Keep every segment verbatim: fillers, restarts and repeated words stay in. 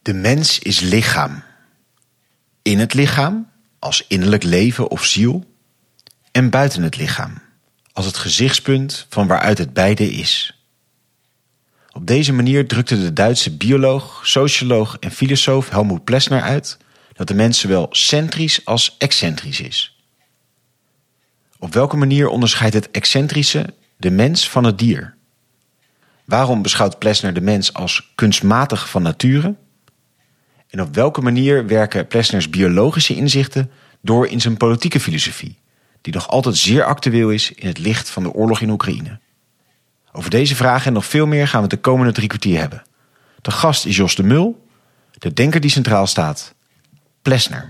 De mens is lichaam. In het lichaam, als innerlijk leven of ziel. En buiten het lichaam, als het gezichtspunt van waaruit het beide is. Op deze manier drukte de Duitse bioloog, socioloog en filosoof Helmut Plessner uit dat de mens zowel centrisch als excentrisch is. Op welke manier onderscheidt het excentrische de mens van het dier? Waarom beschouwt Plessner de mens als kunstmatig van nature? En op welke manier werken Plessners biologische inzichten door in zijn politieke filosofie, die nog altijd zeer actueel is in het licht van de oorlog in Oekraïne? Over deze vragen en nog veel meer gaan we het de komende drie kwartier hebben. De gast is Jos de Mul, de denker die centraal staat, Plessner.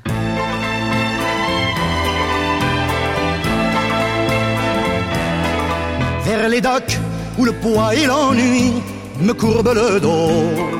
Vers les docks où le poids et l'ennui me courbent le dos.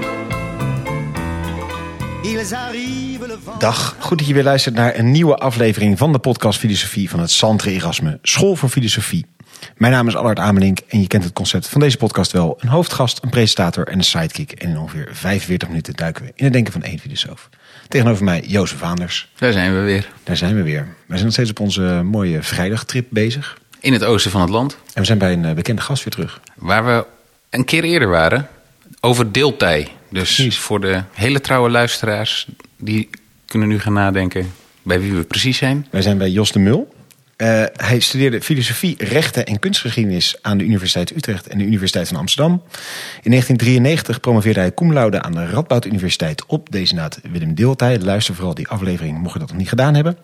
Dag, goed dat je weer luistert naar een nieuwe aflevering van de podcast Filosofie van het Centre Erasme School voor Filosofie. Mijn naam is Allard Amelink en je kent het concept van deze podcast wel. Een hoofdgast, een presentator en een sidekick. En in ongeveer vijfenveertig minuten duiken we in het denken van één filosoof. Tegenover mij Jozef Vaanders. Daar zijn we weer. Daar zijn we weer. Wij zijn nog steeds op onze mooie vrijdagtrip bezig. In het oosten van het land. En we zijn bij een bekende gast weer terug. Waar we een keer eerder waren. Over deeltij. Dus precies. Voor de hele trouwe luisteraars, die kunnen nu gaan nadenken bij wie we precies zijn. Wij zijn bij Jos de Mul. Uh, hij studeerde filosofie, rechten en kunstgeschiedenis aan de Universiteit Utrecht en de Universiteit van Amsterdam. In negentien drieënnegentig promoveerde hij cum laude aan de Radboud Universiteit op dezenaat Willem Deeltij. Luister vooral die aflevering, mocht je dat nog niet gedaan hebben.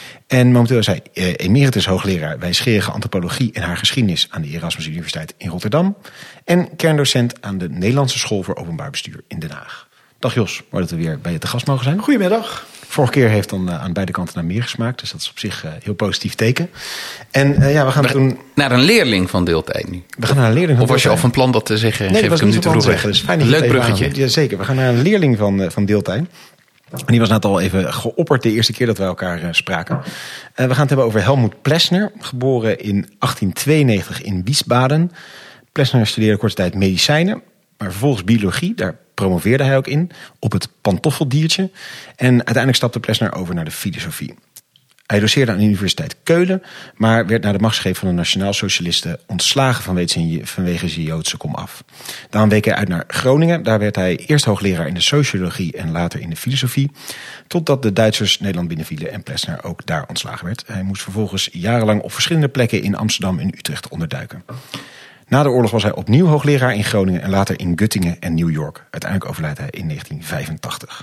En momenteel is hij uh, emeritus hoogleraar wijsgerige antropologie en haar geschiedenis aan de Erasmus Universiteit in Rotterdam. En kerndocent aan de Nederlandse School voor Openbaar Bestuur in Den Haag. Dag Jos, mooi dat we weer bij je te gast mogen zijn. Goedemiddag. Vorige keer heeft dan uh, aan beide kanten naar meer gesmaakt. Dus dat is op zich een uh, heel positief teken. En uh, ja, we gaan we, toen... Naar een leerling van deeltijd nu. We gaan naar een leerling van Of was je al van plan dat te zeggen? Nee, Geef dat was ik hem niet nu van te plan te zeggen. Dus fijn dat een je leuk bruggetje. Aan... Ja, zeker. We gaan naar een leerling van, uh, van deeltijd. En die was net al even geopperd de eerste keer dat wij elkaar uh, spraken. Uh, we gaan het hebben over Helmut Plessner. Geboren in achttien tweeënnegentig in Wiesbaden. Plessner studeerde korte tijd medicijnen. Maar vervolgens biologie, daar promoveerde hij ook in, op het pantoffeldiertje. En uiteindelijk stapte Plessner over naar de filosofie. Hij doceerde aan de Universiteit Keulen, maar werd na de machtsgreep van de Nationaal-Socialisten ontslagen vanwege zijn, vanwege zijn Joodse komaf. Daarom week hij uit naar Groningen. Daar werd hij eerst hoogleraar in de sociologie en later in de filosofie. Totdat de Duitsers Nederland binnenvielen en Plessner ook daar ontslagen werd. Hij moest vervolgens jarenlang op verschillende plekken in Amsterdam en Utrecht onderduiken. Na de oorlog was hij opnieuw hoogleraar in Groningen en later in Göttingen en New York. Uiteindelijk overlijdt hij in negentien vijfentachtig.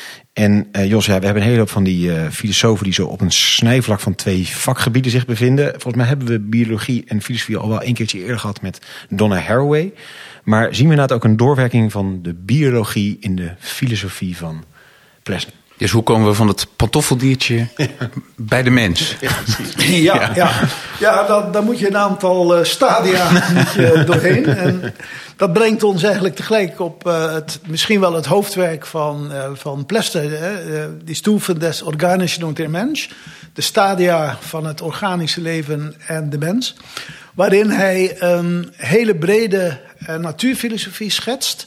En uh, Jos, ja, we hebben een hele hoop van die uh, filosofen die zo op een snijvlak van twee vakgebieden zich bevinden. Volgens mij hebben we biologie en filosofie al wel een keertje eerder gehad met Donna Haraway. Maar zien we inderdaad ook een doorwerking van de biologie in de filosofie van Plessner? Dus hoe komen we van het pantoffeldiertje ja. bij de mens? Ja, ja, ja. ja. ja dan, dan moet je een aantal uh, stadia moet je doorheen. En dat brengt ons eigenlijk tegelijk op uh, het, misschien wel het hoofdwerk van, uh, van Plessner. Uh, die Stufen des Organischen und der Mensch. De stadia van het organische leven en de mens. Waarin hij een hele brede uh, natuurfilosofie schetst.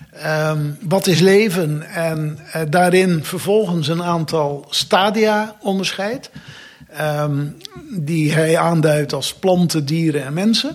Um, wat is leven? En uh, daarin vervolgens een aantal stadia onderscheidt. Um, die hij aanduidt als planten, dieren en mensen.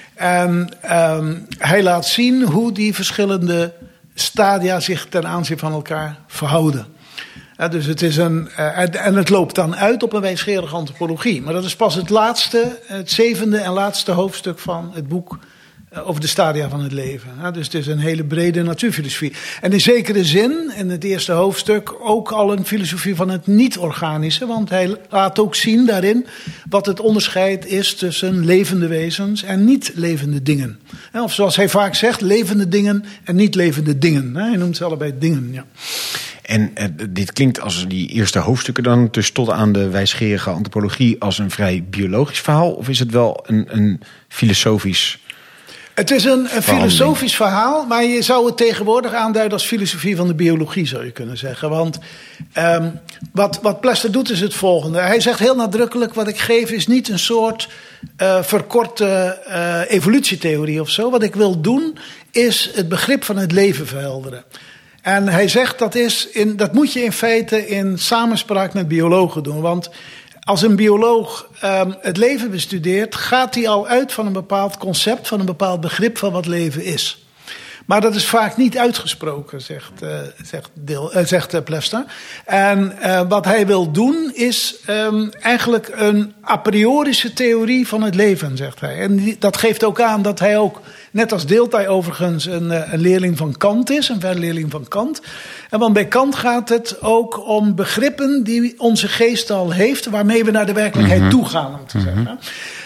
En um, hij laat zien hoe die verschillende stadia zich ten aanzien van elkaar verhouden. Uh, dus het is een, uh, en het loopt dan uit op een wijsgerige antropologie. Maar dat is pas het laatste, het zevende en laatste hoofdstuk van het boek over de stadia van het leven. Dus het is een hele brede natuurfilosofie. En in zekere zin, in het eerste hoofdstuk, ook al een filosofie van het niet-organische. Want hij laat ook zien daarin wat het onderscheid is tussen levende wezens en niet-levende dingen. Of zoals hij vaak zegt, levende dingen en niet-levende dingen. Hij noemt ze allebei dingen, ja. En uh, dit klinkt als die eerste hoofdstukken dan, dus tot aan de wijsgerige antropologie, als een vrij biologisch verhaal? Of is het wel een, een filosofisch... Het is een, een filosofisch verhaal, maar je zou het tegenwoordig aanduiden als filosofie van de biologie, zou je kunnen zeggen. Want um, wat, wat Plessner doet is het volgende. Hij zegt heel nadrukkelijk, wat ik geef is niet een soort uh, verkorte uh, evolutietheorie of zo. Wat ik wil doen is het begrip van het leven verhelderen. En hij zegt dat, is in, dat moet je in feite in samenspraak met biologen doen. Want als een bioloog um, het leven bestudeert, gaat hij al uit van een bepaald concept, van een bepaald begrip van wat leven is. Maar dat is vaak niet uitgesproken, zegt, uh, zegt, Deel, uh, zegt uh, Plester. En uh, wat hij wil doen is um, eigenlijk een a priorische theorie van het leven, zegt hij. En die, dat geeft ook aan dat hij ook, net als Deeltij overigens, een, uh, een leerling van Kant is, een verleerling van Kant. En want bij Kant gaat het ook om begrippen die onze geest al heeft, waarmee we naar de werkelijkheid mm-hmm. toe gaan, om te mm-hmm. zeggen.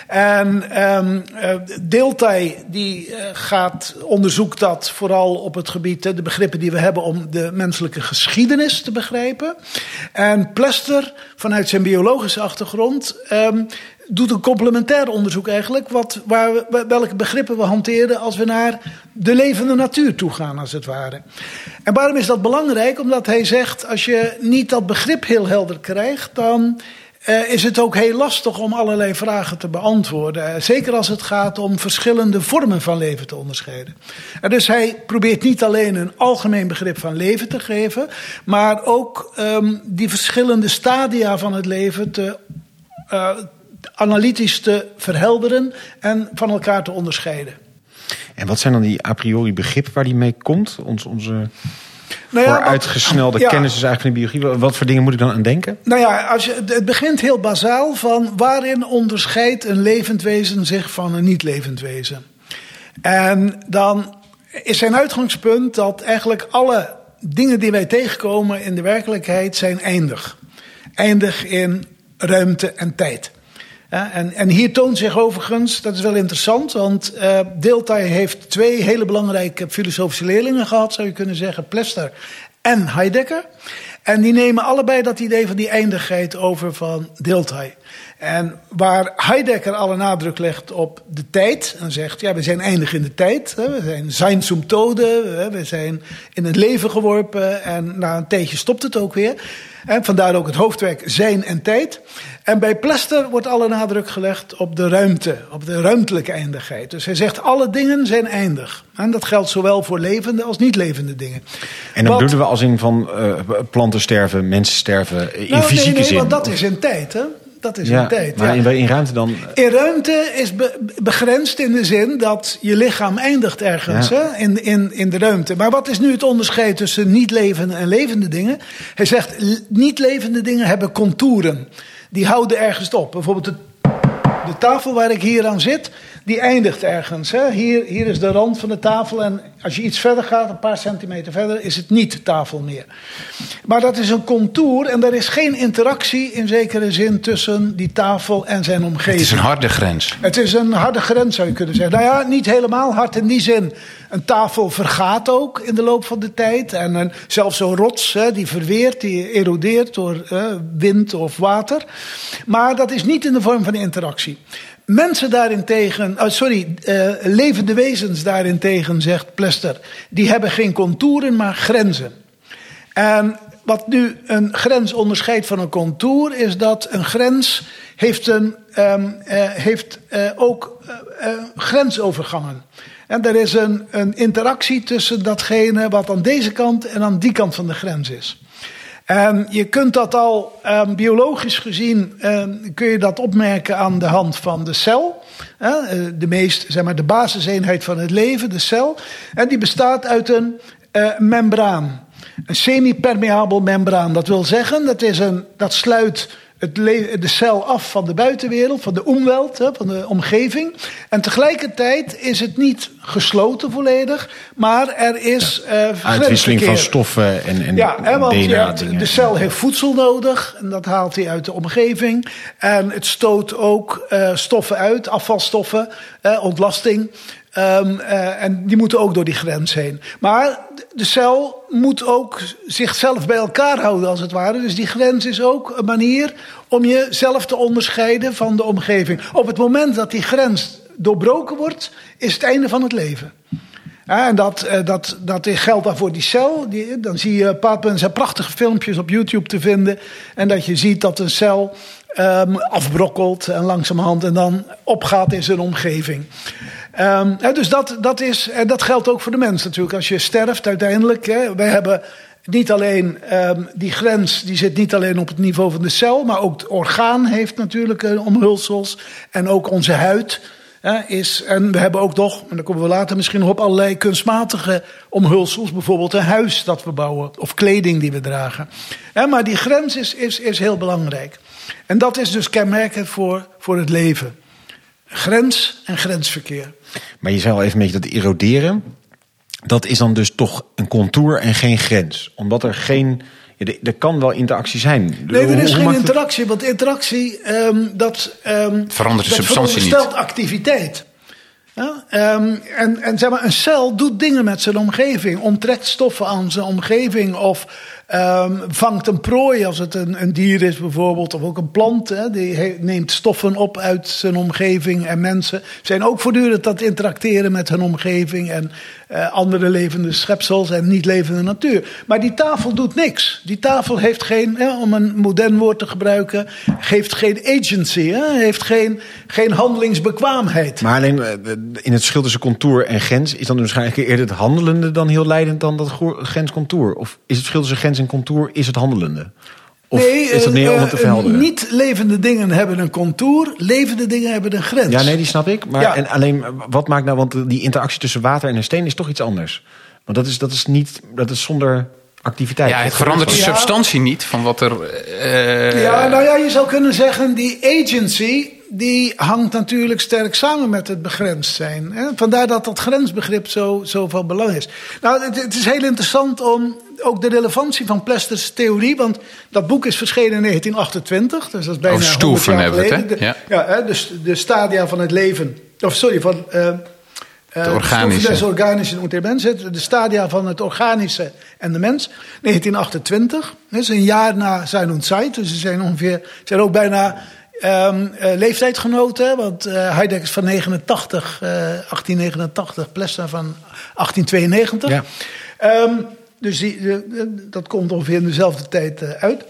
En um, uh, Deeltij die uh, gaat, onderzoekt dat vooral op het gebied, uh, de begrippen die we hebben om de menselijke geschiedenis te begrijpen. En Plester, vanuit zijn biologische achtergrond, um, doet een complementair onderzoek eigenlijk, wat, waar we, welke begrippen we hanteren als we naar de levende natuur toe gaan, als het ware. En waarom is dat belangrijk? Omdat hij zegt, als je niet dat begrip heel helder krijgt, dan Uh, is het ook heel lastig om allerlei vragen te beantwoorden. Uh, zeker als het gaat om verschillende vormen van leven te onderscheiden. En dus hij probeert niet alleen een algemeen begrip van leven te geven, maar ook um, die verschillende stadia van het leven te, uh, analytisch te verhelderen en van elkaar te onderscheiden. En wat zijn dan die a priori begrippen waar die mee komt? Ons, onze... Nou ja, vooruitgesnelde ja. kennis is eigenlijk van de biologie. Wat voor dingen moet ik dan aan denken? Nou ja, als je, het begint heel bazaal van waarin onderscheidt een levend wezen zich van een niet levend wezen. En dan is zijn uitgangspunt dat eigenlijk alle dingen die wij tegenkomen in de werkelijkheid zijn eindig. Eindig in ruimte en tijd. Ja, en, en hier toont zich overigens, dat is wel interessant, want uh, Deeltij heeft twee hele belangrijke filosofische leerlingen gehad, zou je kunnen zeggen, Plester en Heidegger. En die nemen allebei dat idee van die eindigheid over van Deeltij. En waar Heidegger alle nadruk legt op de tijd en zegt, ja, we zijn eindig in de tijd, hè, we zijn sein zum Tode, hè, we zijn in het leven geworpen en na een tijdje stopt het ook weer. En vandaar ook het hoofdwerk Zijn en Tijd. En bij Plester wordt alle nadruk gelegd op de ruimte, op de ruimtelijke eindigheid. Dus hij zegt, alle dingen zijn eindig. En dat geldt zowel voor levende als niet levende dingen. En dan Wat, bedoelen we als in van uh, planten sterven, mensen sterven, in nou, fysieke nee, nee, zin? Want dat is in tijd, hè? Dat is ja, in tijd. Maar ja. in, in ruimte dan? In ruimte is be, begrensd in de zin dat je lichaam eindigt ergens, ja. hè, in, in, in de ruimte. Maar wat is nu het onderscheid tussen niet levende en levende dingen? Hij zegt, niet levende dingen hebben contouren. Die houden ergens op. Bijvoorbeeld de, de tafel waar ik hier aan zit, die eindigt ergens. Hè. Hier, hier is de rand van de tafel en als je iets verder gaat, een paar centimeter verder, is het niet tafel meer. Maar dat is een contour en er is geen interactie in zekere zin tussen die tafel en zijn omgeving. Het is een harde grens. Het is een harde grens, zou je kunnen zeggen. Nou ja, niet helemaal hard in die zin. Een tafel vergaat ook in de loop van de tijd. En een, zelfs zo'n rots, hè, die verweert, die erodeert door uh, wind of water. Maar dat is niet in de vorm van interactie. Mensen daarentegen, oh sorry, uh, levende wezens daarentegen, zegt Plester, die hebben geen contouren, maar grenzen. En wat nu een grens onderscheidt van een contour, is dat een grens heeft, een, um, uh, heeft uh, ook uh, uh, grensovergangen. En er is een, een interactie tussen datgene wat aan deze kant en aan die kant van de grens is. En je kunt dat al um, biologisch gezien, um, kun je dat opmerken aan de hand van de cel. Uh, de meest, zeg maar, de basiseenheid van het leven, de cel. En die bestaat uit een uh, membraan. Een semi-permeabel membraan. Dat wil zeggen, dat, is een, dat sluit het le- de cel af van de buitenwereld, van de omwelt, hè, van de omgeving. En tegelijkertijd is het niet gesloten volledig, maar er is uh, uitwisseling van stoffen en, en ja, hè, want D N A ja, dingen. de cel heeft voedsel nodig en dat haalt hij uit de omgeving. En het stoot ook uh, stoffen uit, afvalstoffen, uh, ontlasting. Um, uh, en die moeten ook door die grens heen. Maar de cel moet ook zichzelf bij elkaar houden, als het ware. Dus die grens is ook een manier om jezelf te onderscheiden van de omgeving. Op het moment dat die grens doorbroken wordt, is het einde van het leven. Ja, en dat, dat, dat geldt dan voor die cel. Die, dan zie je er zijn prachtige filmpjes op YouTube te vinden. En dat je ziet dat een cel um, afbrokkelt en langzamerhand en dan opgaat in zijn omgeving. Um, dus dat, dat, is, en dat geldt ook voor de mens natuurlijk. Als je sterft uiteindelijk. Hè, wij hebben niet alleen um, die grens, die zit niet alleen op het niveau van de cel. Maar ook het orgaan heeft natuurlijk uh, omhulsels. En ook onze huid. Uh, is, en we hebben ook nog, en daar komen we later misschien nog op, allerlei kunstmatige omhulsels. Bijvoorbeeld een huis dat we bouwen. Of kleding die we dragen. Uh, maar die grens is, is, is heel belangrijk. En dat is dus kenmerkend voor, voor het leven. Grens en grensverkeer. Maar je zei al even een beetje dat eroderen. Dat is dan dus toch een contour en geen grens. Omdat er geen... Ja, er kan wel interactie zijn. Nee, er is geen interactie. Want interactie, um, dat, um, verandert de dat substantie niet. veronderstelt activiteit. Ja, um, en, en zeg maar, een cel doet dingen met zijn omgeving. Onttrekt stoffen aan zijn omgeving. Of um, vangt een prooi als het een, een dier is bijvoorbeeld. Of ook een plant. Hè, die he, neemt stoffen op uit zijn omgeving. En mensen zijn ook voortdurend aan het interacteren met hun omgeving. En uh, andere levende schepsels en niet levende natuur. Maar die tafel doet niks. Die tafel heeft geen, hè, om een modern woord te gebruiken, heeft geen agency. Hè, heeft geen, geen handelingsbekwaamheid. Maar alleen in het verschil tussen contour en grens is dan waarschijnlijk eerder het handelende dan heel leidend dan dat grens-contour? Of is het verschil tussen grens en contour is het handelende? Of nee, is dat meer om het te verhelderen? Uh, niet levende dingen hebben een contour, levende dingen hebben een grens. Ja, nee, die snap ik. Maar ja. en alleen, wat maakt nou, want die interactie tussen water en een steen is toch iets anders. Want dat is, dat is niet, dat is zonder activiteit. Ja, het verandert de substantie ja. niet van wat er... Uh... Ja, nou ja, je zou kunnen zeggen, die agency, die hangt natuurlijk sterk samen met het begrensd zijn. Hè? Vandaar dat dat grensbegrip zo, zo van belang is. Nou, het, het is heel interessant om ook de relevantie van Plesters theorie, want dat boek is verschenen in negentien achtentwintig, dus dat is bijna oh, honderd jaar geleden. Hebben we het, hè? Ja, de, ja hè, dus de stadia van het leven, of sorry, van... Uh, de organische. Des organische und der Mens, de stadia van het organische en de mens. negentien achtentwintig, dat is een jaar na Sein und Zeit, dus ze zijn ongeveer, zijn ook bijna um, uh, leeftijdgenoten, want uh, Heidegger is van negenentachtig, uh, achttien negenentachtig, Plessner van achttien tweeënnegentig. Ja. Um, dus die, de, de, dat komt ongeveer in dezelfde tijd uh, uit.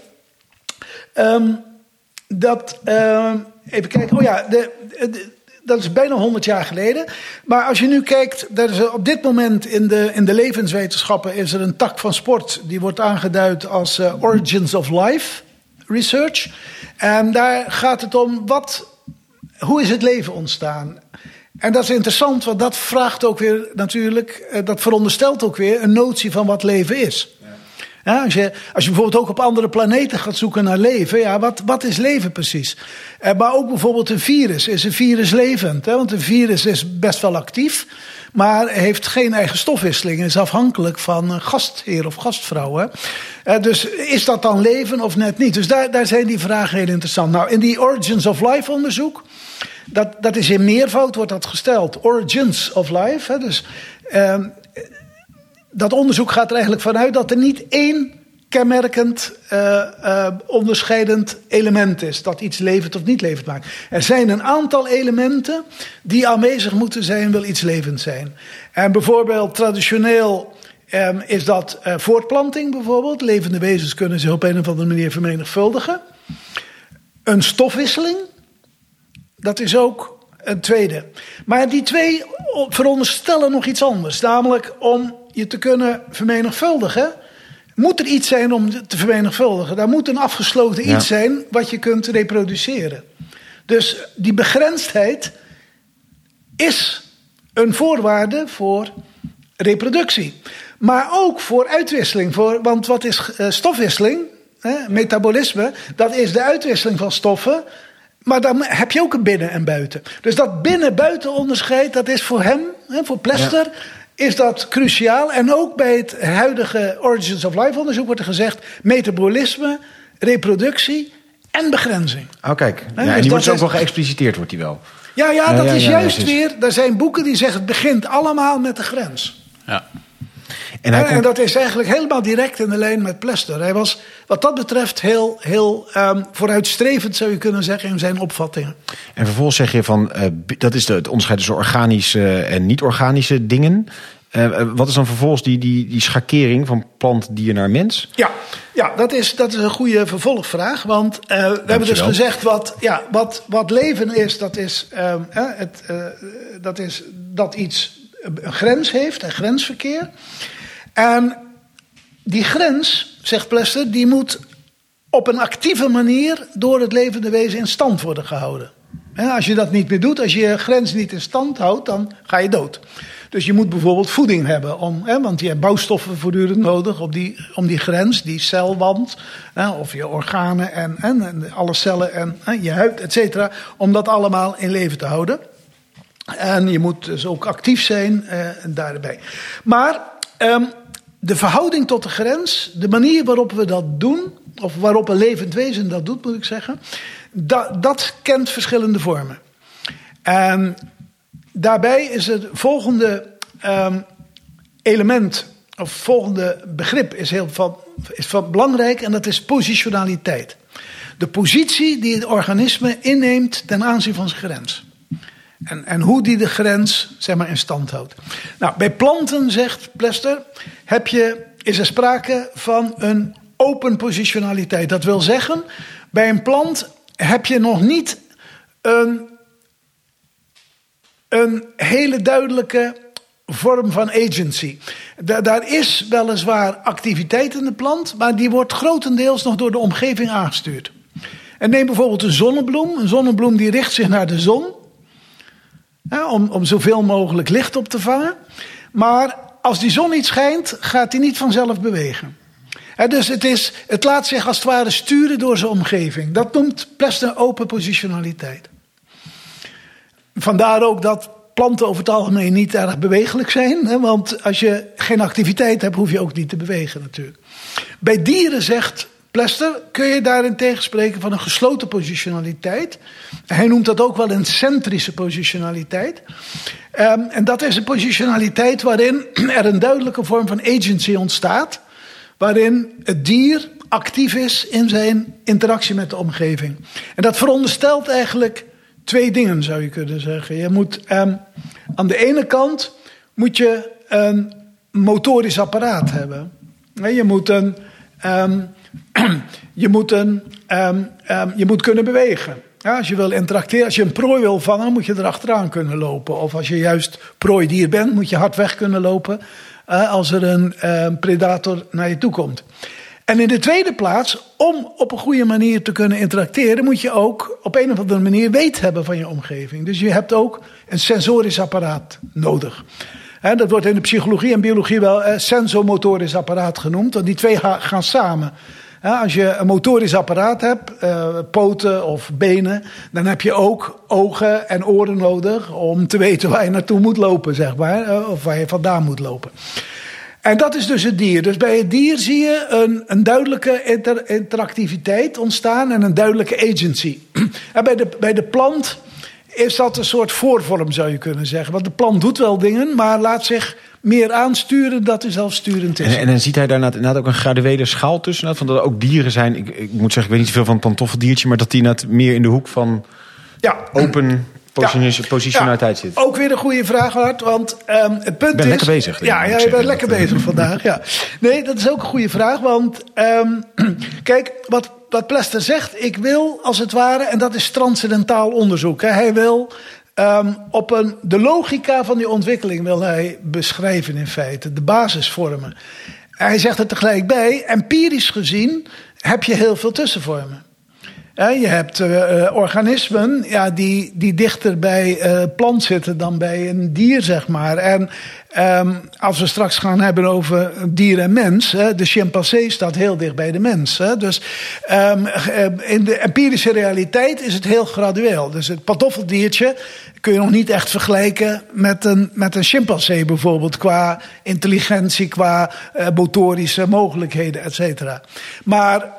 Um, dat, uh, even kijken, oh ja, de, de dat is bijna honderd jaar geleden. Maar als je nu kijkt, er is op dit moment in de, in de levenswetenschappen is er een tak van sport. Die wordt aangeduid als uh, Origins of Life Research. En daar gaat het om, wat, hoe is het leven ontstaan? En dat is interessant, want dat vraagt ook weer natuurlijk, uh, dat veronderstelt ook weer een notie van wat leven is. Ja, als, je, als je bijvoorbeeld ook op andere planeten gaat zoeken naar leven, ja, wat, wat is leven precies? Eh, maar ook bijvoorbeeld een virus. Is een virus levend? Hè? Want een virus is best wel actief, maar heeft geen eigen stofwisseling. Is afhankelijk van een gastheer of gastvrouw. Hè? Eh, dus is dat dan leven of net niet? Dus daar, daar zijn die vragen heel interessant. Nou, in die Origins of Life onderzoek, dat, dat is in meervoud wordt dat gesteld. Origins of Life. Hè? Dus... Eh, dat onderzoek gaat er eigenlijk vanuit dat er niet één kenmerkend uh, uh, onderscheidend element is. Dat iets levend of niet levend maakt. Er zijn een aantal elementen die aanwezig moeten zijn, wil iets levend zijn. En bijvoorbeeld traditioneel um, is dat uh, voortplanting bijvoorbeeld. Levende wezens kunnen zich op een of andere manier vermenigvuldigen. Een stofwisseling, dat is ook een tweede. Maar die twee veronderstellen nog iets anders. Namelijk om je te kunnen vermenigvuldigen, moet er iets zijn om te vermenigvuldigen. Daar moet een afgesloten iets ja. zijn wat je kunt reproduceren. Dus die begrensdheid is een voorwaarde voor reproductie. Maar ook voor uitwisseling. Voor, want wat is uh, stofwisseling? Hè, metabolisme, dat is de uitwisseling van stoffen. Maar dan heb je ook een binnen en buiten. Dus dat binnen-buiten onderscheid, dat is voor hem, hè, voor Plester... Ja. Is dat cruciaal. En ook bij het huidige Origins of Life onderzoek wordt er gezegd metabolisme, reproductie en begrenzing. Oh kijk, ja, dus en die wordt ook is... wel geëxpliciteerd, wordt die wel. Ja, ja, dat ja, ja, is ja, juist is... weer, er zijn boeken die zeggen het begint allemaal met de grens. Ja. En, hij en, en dat is eigenlijk helemaal direct in de lijn met Plester. Hij was wat dat betreft heel, heel um, vooruitstrevend, zou je kunnen zeggen, in zijn opvattingen. En vervolgens zeg je van, uh, dat is de, het onderscheid tussen organische en niet-organische dingen. Uh, wat is dan vervolgens die, die, die schakering van plant, dier naar mens? Ja, ja dat, is, dat is een goede vervolgvraag. Want uh, we hebben dus gezegd, wat, ja, wat, wat leven is, dat is, uh, het, uh, dat is dat iets een grens heeft, een grensverkeer. En die grens, zegt Plester, die moet op een actieve manier door het levende wezen in stand worden gehouden. Als je dat niet meer doet, als je je grens niet in stand houdt, dan ga je dood. Dus je moet bijvoorbeeld voeding hebben, om, hè, want je hebt bouwstoffen voortdurend nodig op die, om die grens, die celwand, hè, of je organen en, en, en alle cellen en hè, je huid, et cetera, om dat allemaal in leven te houden. En je moet dus ook actief zijn eh, daarbij. Maar um, de verhouding tot de grens, de manier waarop we dat doen, of waarop een levend wezen dat doet, moet ik zeggen, dat, dat kent verschillende vormen. En daarbij is het volgende um, element, of volgende begrip is heel van, is van belangrijk, en dat is positionaliteit. De positie die het organisme inneemt ten aanzien van zijn grens. En, en hoe die de grens, zeg maar, in stand houdt. Nou, bij planten, zegt Plester, heb je, is er sprake van een open positionaliteit. Dat wil zeggen, bij een plant heb je nog niet een, een hele duidelijke vorm van agency. Da- daar is weliswaar activiteit in de plant, maar die wordt grotendeels nog door de omgeving aangestuurd. En neem bijvoorbeeld een zonnebloem. Een zonnebloem die richt zich naar de zon, hè, om, om zoveel mogelijk licht op te vangen. Maar als die zon niet schijnt, gaat hij niet vanzelf bewegen. He, dus het, is, het laat zich als het ware sturen door zijn omgeving. Dat noemt Plester open positionaliteit. Vandaar ook dat planten over het algemeen niet erg bewegelijk zijn. Hè, want als je geen activiteit hebt, hoef je ook niet te bewegen natuurlijk. Bij dieren, zegt Plester, kun je daarentegen spreken van een gesloten positionaliteit. Hij noemt dat ook wel een centrische positionaliteit. Um, en dat is een positionaliteit waarin er een duidelijke vorm van agency ontstaat. Waarin het dier actief is in zijn interactie met de omgeving. En dat veronderstelt eigenlijk twee dingen, zou je kunnen zeggen. Je moet um, aan de ene kant moet je een motorisch apparaat hebben. Je moet een, um, je moet een, um, um, je moet kunnen bewegen. Ja, als je wil interacteren, als je een prooi wil vangen, moet je erachteraan kunnen lopen. Of als je juist prooidier bent, moet je hard weg kunnen lopen uh, als er een uh, predator naar je toe komt. En in de tweede plaats, om op een goede manier te kunnen interacteren, moet je ook op een of andere manier weet hebben van je omgeving. Dus je hebt ook een sensorisch apparaat nodig. He, dat wordt in de psychologie en biologie wel uh, sensomotorisch apparaat genoemd, want die twee ha- gaan samen. Ja, als je een motorisch apparaat hebt, uh, poten of benen, dan heb je ook ogen en oren nodig om te weten waar je naartoe moet lopen, zeg maar, uh, of waar je vandaan moet lopen. En dat is dus het dier. Dus bij het dier zie je een, een duidelijke inter- interactiviteit ontstaan en een duidelijke agency. En bij de, bij de plant is dat een soort voorvorm, zou je kunnen zeggen. Want de plant doet wel dingen, maar laat zich meer aansturen dat hij zelfsturend is. En, en dan ziet hij daar inderdaad ook een graduele schaal tussen. Van dat er ook dieren zijn. Ik, ik moet zeggen, ik weet niet zoveel van het pantoffeldiertje, maar dat die net meer in de hoek van ja. open position- positionaliteit ja. zit. Ook weer een goede vraag, Hart. Want um, het punt ik ben is. lekker bezig. Ja, ja je bent lekker dat, bezig uh... vandaag. Ja. Nee, dat is ook een goede vraag. Want um, kijk, wat, wat Plester zegt, ik wil als het ware, en dat is transcendentaal onderzoek. Hè, hij wil. Um, op een, de logica van die ontwikkeling wil hij beschrijven in feite, de basisvormen. Hij zegt er tegelijk bij, empirisch gezien heb je heel veel tussenvormen. He, je hebt uh, organismen ja, die, die dichter bij uh, plant zitten dan bij een dier, zeg maar. En um, als we straks gaan hebben over dier en mens, hè, de chimpansee staat heel dicht bij de mens. Hè. Dus um, in de empirische realiteit is het heel gradueel. Dus het pantoffeldiertje kun je nog niet echt vergelijken met een, met een chimpansee bijvoorbeeld, qua intelligentie, qua uh, motorische mogelijkheden, et cetera. Maar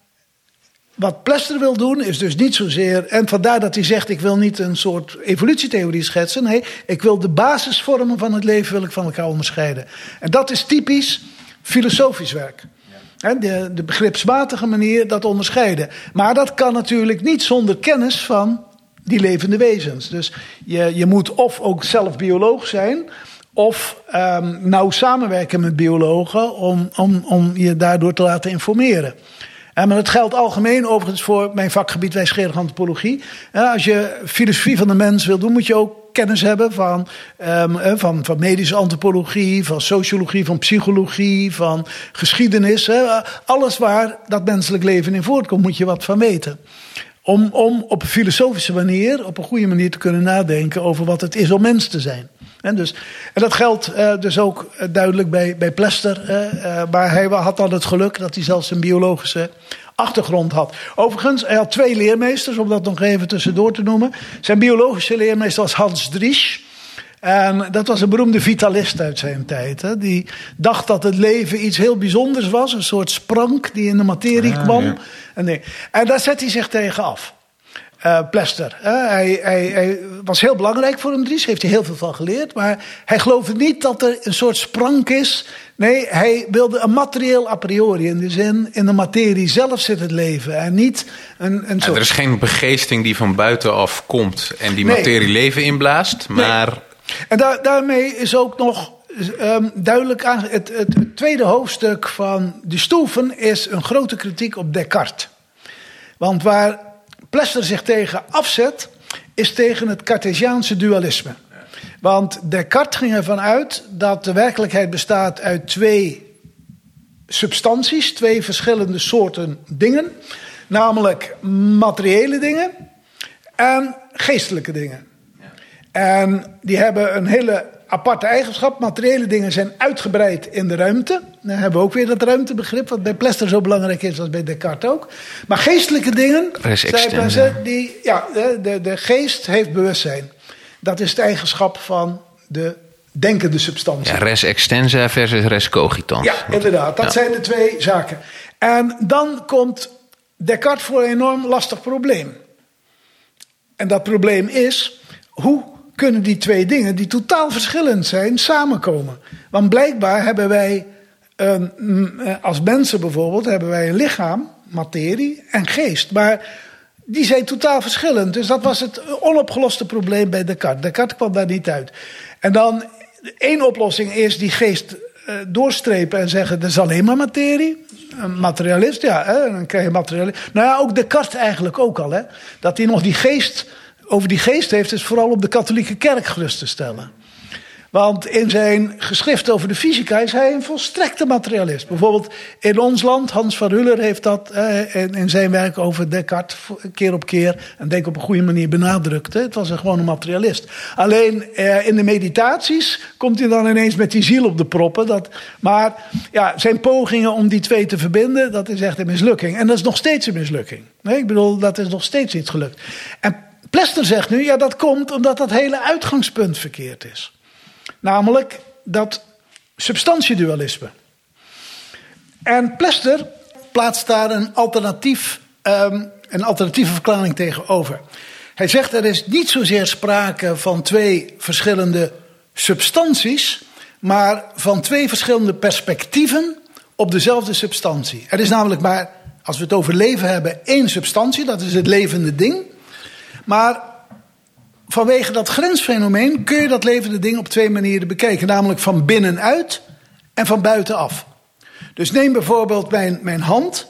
wat Plester wil doen is dus niet zozeer, en vandaar dat hij zegt, ik wil niet een soort evolutietheorie schetsen. Nee, ik wil de basisvormen van het leven wil ik van elkaar onderscheiden. En dat is typisch filosofisch werk. Ja. De, de begripsmatige manier dat onderscheiden. Maar dat kan natuurlijk niet zonder kennis van die levende wezens. Dus je, je moet of ook zelf bioloog zijn, of um, nauw samenwerken met biologen om, om, om je daardoor te laten informeren. En maar dat geldt algemeen overigens voor mijn vakgebied wijsgerige antropologie. Als je filosofie van de mens wil doen, moet je ook kennis hebben van, um, van, van medische antropologie, van sociologie, van psychologie, van geschiedenis. Hè. Alles waar dat menselijk leven in voortkomt, moet je wat van weten. Om, om op een filosofische manier, op een goede manier te kunnen nadenken over wat het is om mens te zijn. En, dus, en dat geldt uh, dus ook uh, duidelijk bij, bij Plester. Uh, uh, maar hij had dan het geluk dat hij zelfs een biologische achtergrond had. Overigens, hij had twee leermeesters, om dat nog even tussendoor te noemen. Zijn biologische leermeester was Hans Driesch. En dat was een beroemde vitalist uit zijn tijd. Hè? Die dacht dat het leven iets heel bijzonders was. Een soort sprank die in de materie ah, kwam. Ja. En, nee. en daar zet hij zich tegen af. Uh, Plester. Uh, hij, hij, hij was heel belangrijk voor hem, Driesch. Heeft hij heel veel van geleerd. Maar hij geloofde niet dat er een soort sprank is. Nee, hij wilde een materieel a priori. In de zin, in de materie zelf zit het leven. En niet een, een soort... En er is geen begeesting die van buitenaf komt en die nee. materie leven inblaast. Maar... Nee. En daar, daarmee is ook nog um, duidelijk aan... Het, het, het tweede hoofdstuk van Die Stoeven is een grote kritiek op Descartes. Want waar Plester zich tegen afzet, is tegen het Cartesiaanse dualisme. Want Descartes ging ervan uit dat de werkelijkheid bestaat uit twee substanties, twee verschillende soorten dingen. Namelijk materiële dingen en geestelijke dingen. En die hebben een hele aparte eigenschap. Materiële dingen zijn uitgebreid in de ruimte. Dan hebben we ook weer dat ruimtebegrip, wat bij Plester zo belangrijk is als bij Descartes ook. Maar geestelijke dingen, zei Plester, die, ja, de, de, de geest heeft bewustzijn. Dat is de eigenschap van de denkende substantie. Ja, res extensa versus res cogitans. Ja, inderdaad. Dat ja. zijn de twee zaken. En dan komt Descartes voor een enorm lastig probleem. En dat probleem is, hoe kunnen die twee dingen, die totaal verschillend zijn, samenkomen? Want blijkbaar hebben wij, een, als mensen bijvoorbeeld, hebben wij een lichaam, materie en geest. Maar die zijn totaal verschillend. Dus dat was het onopgeloste probleem bij Descartes. Descartes kwam daar niet uit. En dan, één oplossing is die geest uh, doorstrepen en zeggen, dat is alleen maar materie. Een materialist, ja, hè, dan krijg je materialist. Nou ja, ook Descartes eigenlijk ook al. Hè, dat hij nog die geest, over die geest heeft, is vooral op de katholieke kerk gerust te stellen. Want in zijn geschrift over de fysica is hij een volstrekte materialist. Bijvoorbeeld in ons land, Hans van Ruller heeft dat eh, in zijn werk over Descartes keer op keer, en denk op een goede manier benadrukt. Hè. Het was een gewoon een materialist. Alleen eh, in de meditaties komt hij dan ineens met die ziel op de proppen. Dat, maar ja, zijn pogingen om die twee te verbinden, dat is echt een mislukking. En dat is nog steeds een mislukking. Nee, ik bedoel, dat is nog steeds niet gelukt. En Plester zegt nu, ja, dat komt omdat dat hele uitgangspunt verkeerd is. Namelijk dat substantiedualisme. En Plester plaatst daar een, alternatief, um, een alternatieve verklaring tegenover. Hij zegt er is niet zozeer sprake van twee verschillende substanties, maar van twee verschillende perspectieven op dezelfde substantie. Er is namelijk maar, als we het over leven hebben, één substantie, dat is het levende ding. Maar vanwege dat grensfenomeen kun je dat levende ding op twee manieren bekijken. Namelijk van binnenuit en van buitenaf. Dus neem bijvoorbeeld mijn, mijn hand.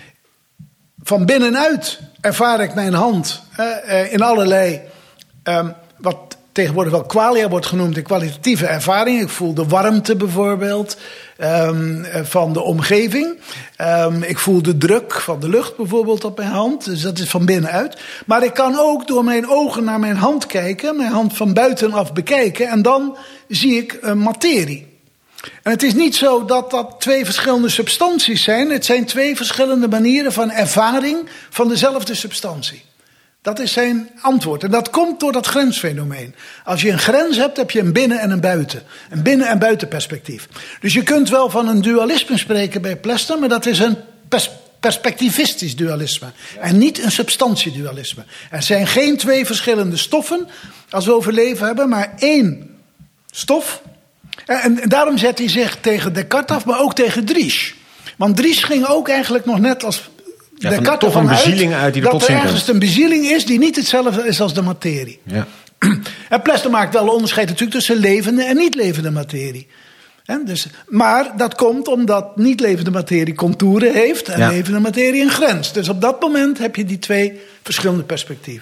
Van binnenuit ervaar ik mijn hand eh, in allerlei, eh, wat tegenwoordig wel qualia wordt genoemd, de kwalitatieve ervaring. Ik voel de warmte bijvoorbeeld um, van de omgeving. Um, ik voel de druk van de lucht bijvoorbeeld op mijn hand. Dus dat is van binnenuit. Maar ik kan ook door mijn ogen naar mijn hand kijken, mijn hand van buitenaf bekijken. En dan zie ik een materie. En het is niet zo dat dat twee verschillende substanties zijn. Het zijn twee verschillende manieren van ervaring van dezelfde substantie. Dat is zijn antwoord. En dat komt door dat grensfenomeen. Als je een grens hebt, heb je een binnen- en een buiten. Een binnen- en buitenperspectief. Dus je kunt wel van een dualisme spreken bij Plester, maar dat is een pers- perspectivistisch dualisme. En niet een substantiedualisme. Er zijn geen twee verschillende stoffen als we over leven hebben, maar één stof. En, en daarom zet hij zich tegen Descartes af, maar ook tegen Driesch. Want Driesch ging ook eigenlijk nog net als Ja, de van, toch een bezieling uit die we dat tot er zien ergens een bezieling is die niet hetzelfde is als de materie. Ja. En Plester maakt wel een onderscheid natuurlijk tussen levende en niet levende materie. He, dus, maar dat komt omdat niet levende materie contouren heeft en ja. levende materie een grens. Dus op dat moment heb je die twee verschillende perspectieven.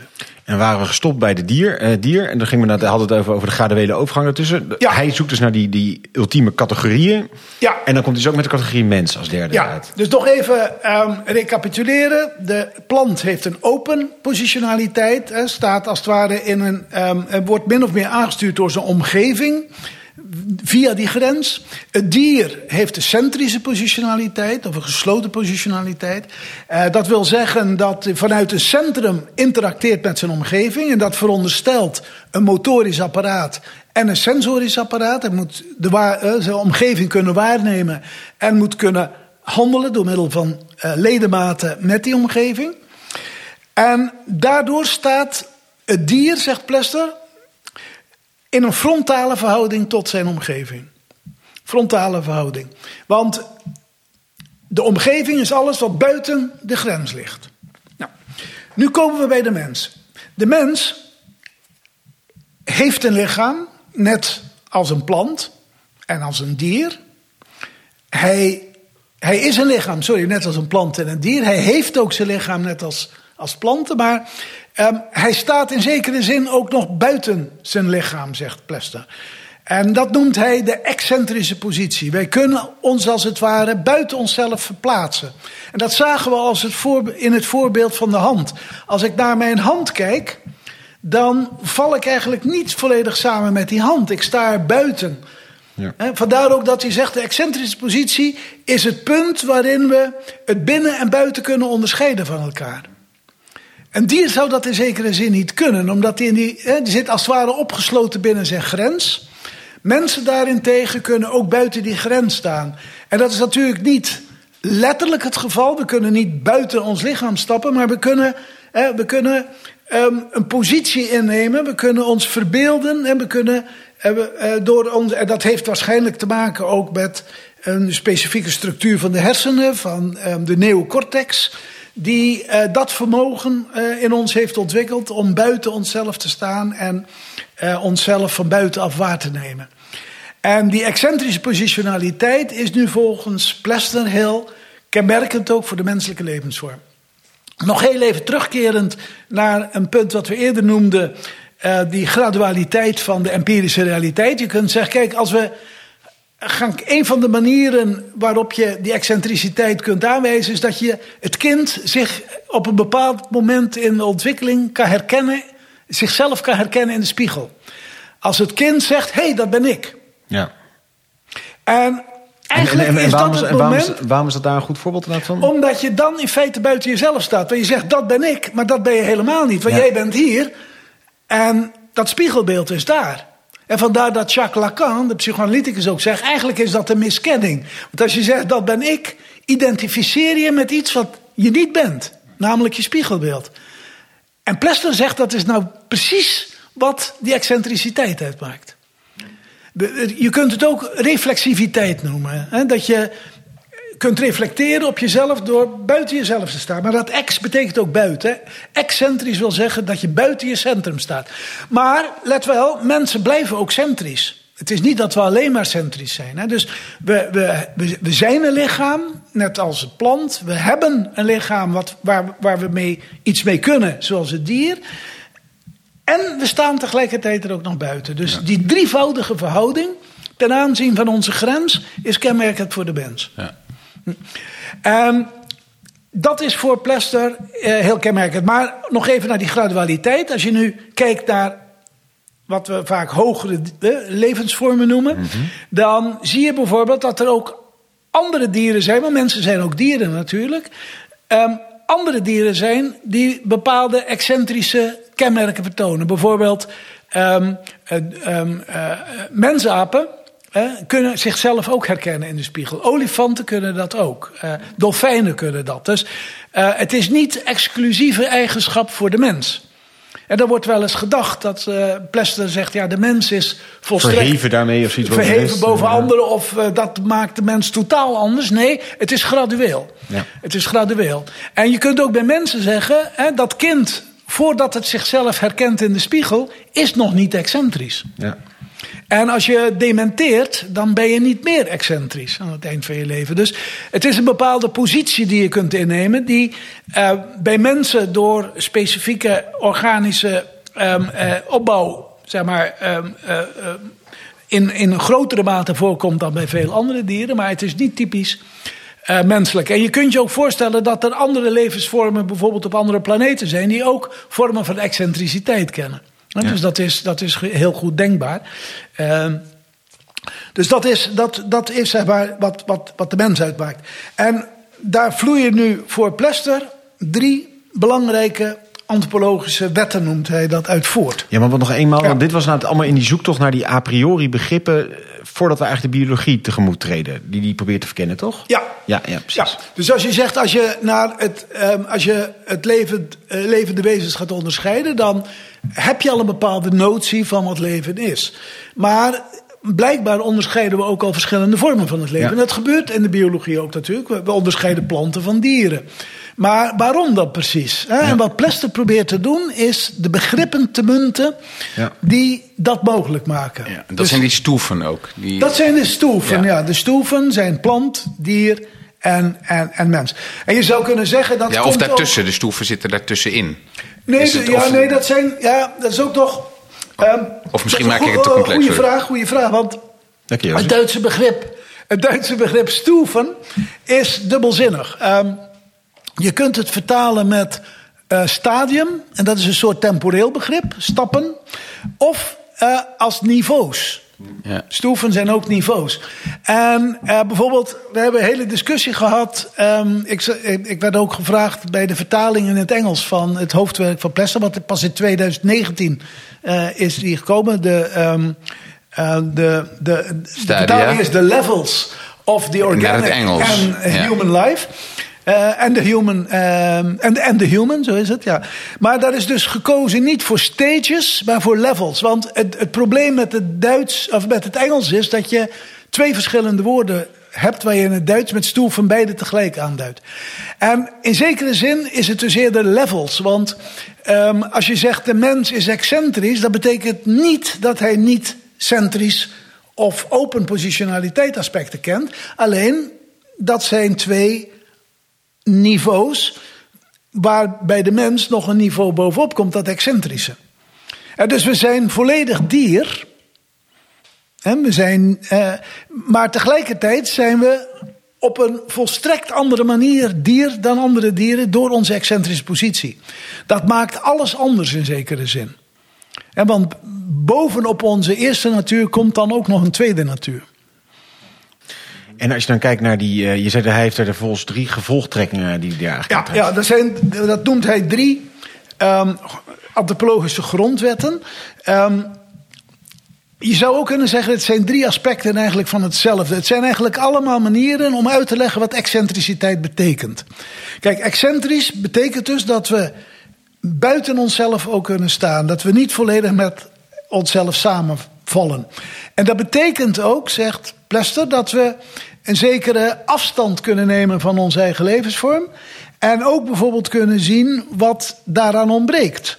En waren we gestopt bij de dier. Uh, dier en dan gingen we naar, hadden we het over, over de graduele overgang ertussen. Ja. Hij zoekt dus naar die, die ultieme categorieën. Ja. En dan komt hij dus ook met de categorie mens als derde ja. uit. Dus nog even um, recapituleren. De plant heeft een open positionaliteit. Hè, staat als het ware in een... Um, wordt min of meer aangestuurd door zijn omgeving. Via die grens. Het dier heeft een centrische positionaliteit, of een gesloten positionaliteit. Uh, dat wil zeggen dat hij vanuit een centrum interacteert met zijn omgeving. En dat veronderstelt een motorisch apparaat en een sensorisch apparaat. Hij moet de wa- uh, zijn omgeving kunnen waarnemen en moet kunnen handelen door middel van uh, ledematen met die omgeving. En daardoor staat het dier, zegt Plester, in een frontale verhouding tot zijn omgeving. Frontale verhouding. Want de omgeving is alles wat buiten de grens ligt. Nou, nu komen we bij de mens. De mens heeft een lichaam, net als een plant en als een dier. Hij, hij is een lichaam, sorry, net als een plant en een dier. Hij heeft ook zijn lichaam net als, als planten, maar... Um, hij staat in zekere zin ook nog buiten zijn lichaam, zegt Plester. En dat noemt hij de excentrische positie. Wij kunnen ons als het ware buiten onszelf verplaatsen. En dat zagen we als het voor, in het voorbeeld van de hand. Als ik naar mijn hand kijk, dan val ik eigenlijk niet volledig samen met die hand. Ik sta er buiten. Ja. He, vandaar ook dat hij zegt, de excentrische positie is het punt waarin we het binnen en buiten kunnen onderscheiden van elkaar. Een dier zou dat in zekere zin niet kunnen, omdat hij in die, hè, die zit als het ware opgesloten binnen zijn grens. Mensen daarentegen kunnen ook buiten die grens staan. En dat is natuurlijk niet letterlijk het geval. We kunnen niet buiten ons lichaam stappen, maar we kunnen, hè, we kunnen um, een positie innemen. We kunnen ons verbeelden en we kunnen uh, uh, door ons. En dat heeft waarschijnlijk te maken ook met een specifieke structuur van de hersenen, van um, de neocortex. Die uh, dat vermogen uh, in ons heeft ontwikkeld om buiten onszelf te staan en uh, onszelf van buitenaf waar te nemen. En die excentrische positionaliteit is nu volgens Plester heel kenmerkend ook voor de menselijke levensvorm. Nog heel even terugkerend naar een punt wat we eerder noemden, uh, die gradualiteit van de empirische realiteit. Je kunt zeggen, kijk, als we... Gaan, een van de manieren waarop je die excentriciteit kunt aanwijzen is dat je het kind zich op een bepaald moment in de ontwikkeling kan herkennen, zichzelf kan herkennen in de spiegel. Als het kind zegt, hé, hey, dat ben ik. Ja. En eigenlijk en, en, en, en is waarom dat het is, moment... Waarom is, waarom is dat daar een goed voorbeeld van? Omdat je dan in feite buiten jezelf staat. Want je zegt, dat ben ik, maar dat ben je helemaal niet. Want ja. Jij bent hier en dat spiegelbeeld is daar. En vandaar dat Jacques Lacan, de psychoanalyticus, ook zegt, eigenlijk is dat een miskenning. Want als je zegt, dat ben ik, identificeer je met iets wat je niet bent. Namelijk je spiegelbeeld. En Plester zegt, dat is nou precies wat die excentriciteit uitmaakt. Je kunt het ook reflexiviteit noemen. Hè? Dat je kunt reflecteren op jezelf door buiten jezelf te staan. Maar dat ex betekent ook buiten. Hè? Excentrisch wil zeggen dat je buiten je centrum staat. Maar let wel, mensen blijven ook centrisch. Het is niet dat we alleen maar centrisch zijn. Hè? Dus we, we, we, we zijn een lichaam, net als het plant. We hebben een lichaam wat, waar, waar we mee, iets mee kunnen, zoals het dier. En we staan tegelijkertijd er ook nog buiten. Dus ja. Die drievoudige verhouding ten aanzien van onze grens is kenmerkend voor de mens. Ja. Um, dat is voor Plester uh, heel kenmerkend. Maar nog even naar die gradualiteit. Als je nu kijkt naar wat we vaak hogere uh, levensvormen noemen, mm-hmm. dan zie je bijvoorbeeld dat er ook andere dieren zijn, want mensen zijn ook dieren natuurlijk. Um, andere dieren zijn die bepaalde excentrische kenmerken vertonen. Bijvoorbeeld um, uh, um, uh, mensapen uh, kunnen zichzelf ook herkennen in de spiegel. Olifanten kunnen dat ook. Uh, dolfijnen kunnen dat. Dus uh, het is niet exclusieve eigenschap voor de mens. En er wordt wel eens gedacht dat uh, Plester zegt, ja, de mens is volstrekt verheven daarmee of iets verheven boven ja. anderen, of uh, dat maakt de mens totaal anders. Nee, het is gradueel. Ja. Het is gradueel. En je kunt ook bij mensen zeggen, hè, dat kind, voordat het zichzelf herkent in de spiegel, is nog niet excentrisch. Ja. En als je dementeert, dan ben je niet meer excentrisch aan het eind van je leven. Dus het is een bepaalde positie die je kunt innemen, die uh, bij mensen door specifieke organische um, uh, opbouw, zeg maar, um, uh, uh, in, in een grotere mate voorkomt dan bij veel andere dieren. Maar het is niet typisch uh, menselijk. En je kunt je ook voorstellen dat er andere levensvormen, bijvoorbeeld op andere planeten zijn, die ook vormen van excentriciteit kennen. Ja. Dus dat is, dat is heel goed denkbaar. Uh, dus dat is, dat, dat is zeg maar wat, wat, wat de mens uitmaakt. En daar vloeien nu voor Plester drie belangrijke antropologische wetten, noemt hij dat, uit voort. Ja, maar wat nog eenmaal, ja. want dit was nou het allemaal in die zoektocht naar die a priori begrippen, voordat we eigenlijk de biologie tegemoet treden, die die probeert te verkennen, toch? Ja. Ja, ja, precies. Ja. Dus als je zegt, als je, naar het, um, als je het levend, uh, levende wezens gaat onderscheiden, dan heb je al een bepaalde notie van wat leven is. Maar blijkbaar onderscheiden we ook al verschillende vormen van het leven. Ja. En dat gebeurt in de biologie ook natuurlijk. We onderscheiden planten van dieren. Maar waarom dat precies? Hè? Ja. En wat Plester probeert te doen, is de begrippen te munten, ja, die dat mogelijk maken. Ja, dat dus, zijn die stoeven ook. Die... Dat zijn de stoeven, ja. ja. De stoeven zijn plant, dier en, en, en mens. En je zou kunnen zeggen dat... Ja, of daartussen, ook... de stoeven zitten daartussenin. Nee, het, ja, of... nee, dat zijn... Ja, dat is ook toch... Um, of misschien maak ik het te complex. Goeie vraag, goeie vraag. Want het Duitse begrip, het Duitse begrip stoeven is dubbelzinnig. Um, je kunt het vertalen met uh, stadium, en dat is een soort temporeel begrip, stappen, of uh, als niveaus. Ja. Stoeven zijn ook niveaus. En uh, bijvoorbeeld, we hebben een hele discussie gehad. Um, ik, ik werd ook gevraagd bij de vertaling in het Engels van het hoofdwerk van Plester, wat pas in twintig negentien uh, is die gekomen. De, um, uh, de, de, de vertaling is The Levels of the Organic and ja. Human Life. En uh, de human, en uh, de human, zo is het, ja. Maar daar is dus gekozen niet voor stages, maar voor levels. Want het, het probleem met het Duits, of met het Engels is dat je twee verschillende woorden hebt waar je in het Duits met stoel van beide tegelijk aanduidt. En in zekere zin is het dus eerder levels. Want um, als je zegt de mens is excentrisch, dat betekent niet dat hij niet centrisch of open positionaliteit aspecten kent. Alleen, dat zijn twee niveaus waar bij de mens nog een niveau bovenop komt, dat excentrische. En dus we zijn volledig dier. En we zijn, uh, maar tegelijkertijd zijn we op een volstrekt andere manier dier dan andere dieren door onze excentrische positie. Dat maakt alles anders in zekere zin. En want bovenop onze eerste natuur komt dan ook nog een tweede natuur. En als je dan kijkt naar die, uh, je zei dat hij heeft er volgens drie gevolgtrekkingen die hij eigenlijk ja, ja, dat, zijn, dat noemt hij drie um, antropologische grondwetten. Um, je zou ook kunnen zeggen, het zijn drie aspecten eigenlijk van hetzelfde. Het zijn eigenlijk allemaal manieren om uit te leggen wat excentriciteit betekent. Kijk, excentrisch betekent dus dat we buiten onszelf ook kunnen staan. Dat we niet volledig met onszelf samenvallen. En dat betekent ook, zegt Plester, dat we een zekere afstand kunnen nemen van onze eigen levensvorm. En ook bijvoorbeeld kunnen zien wat daaraan ontbreekt.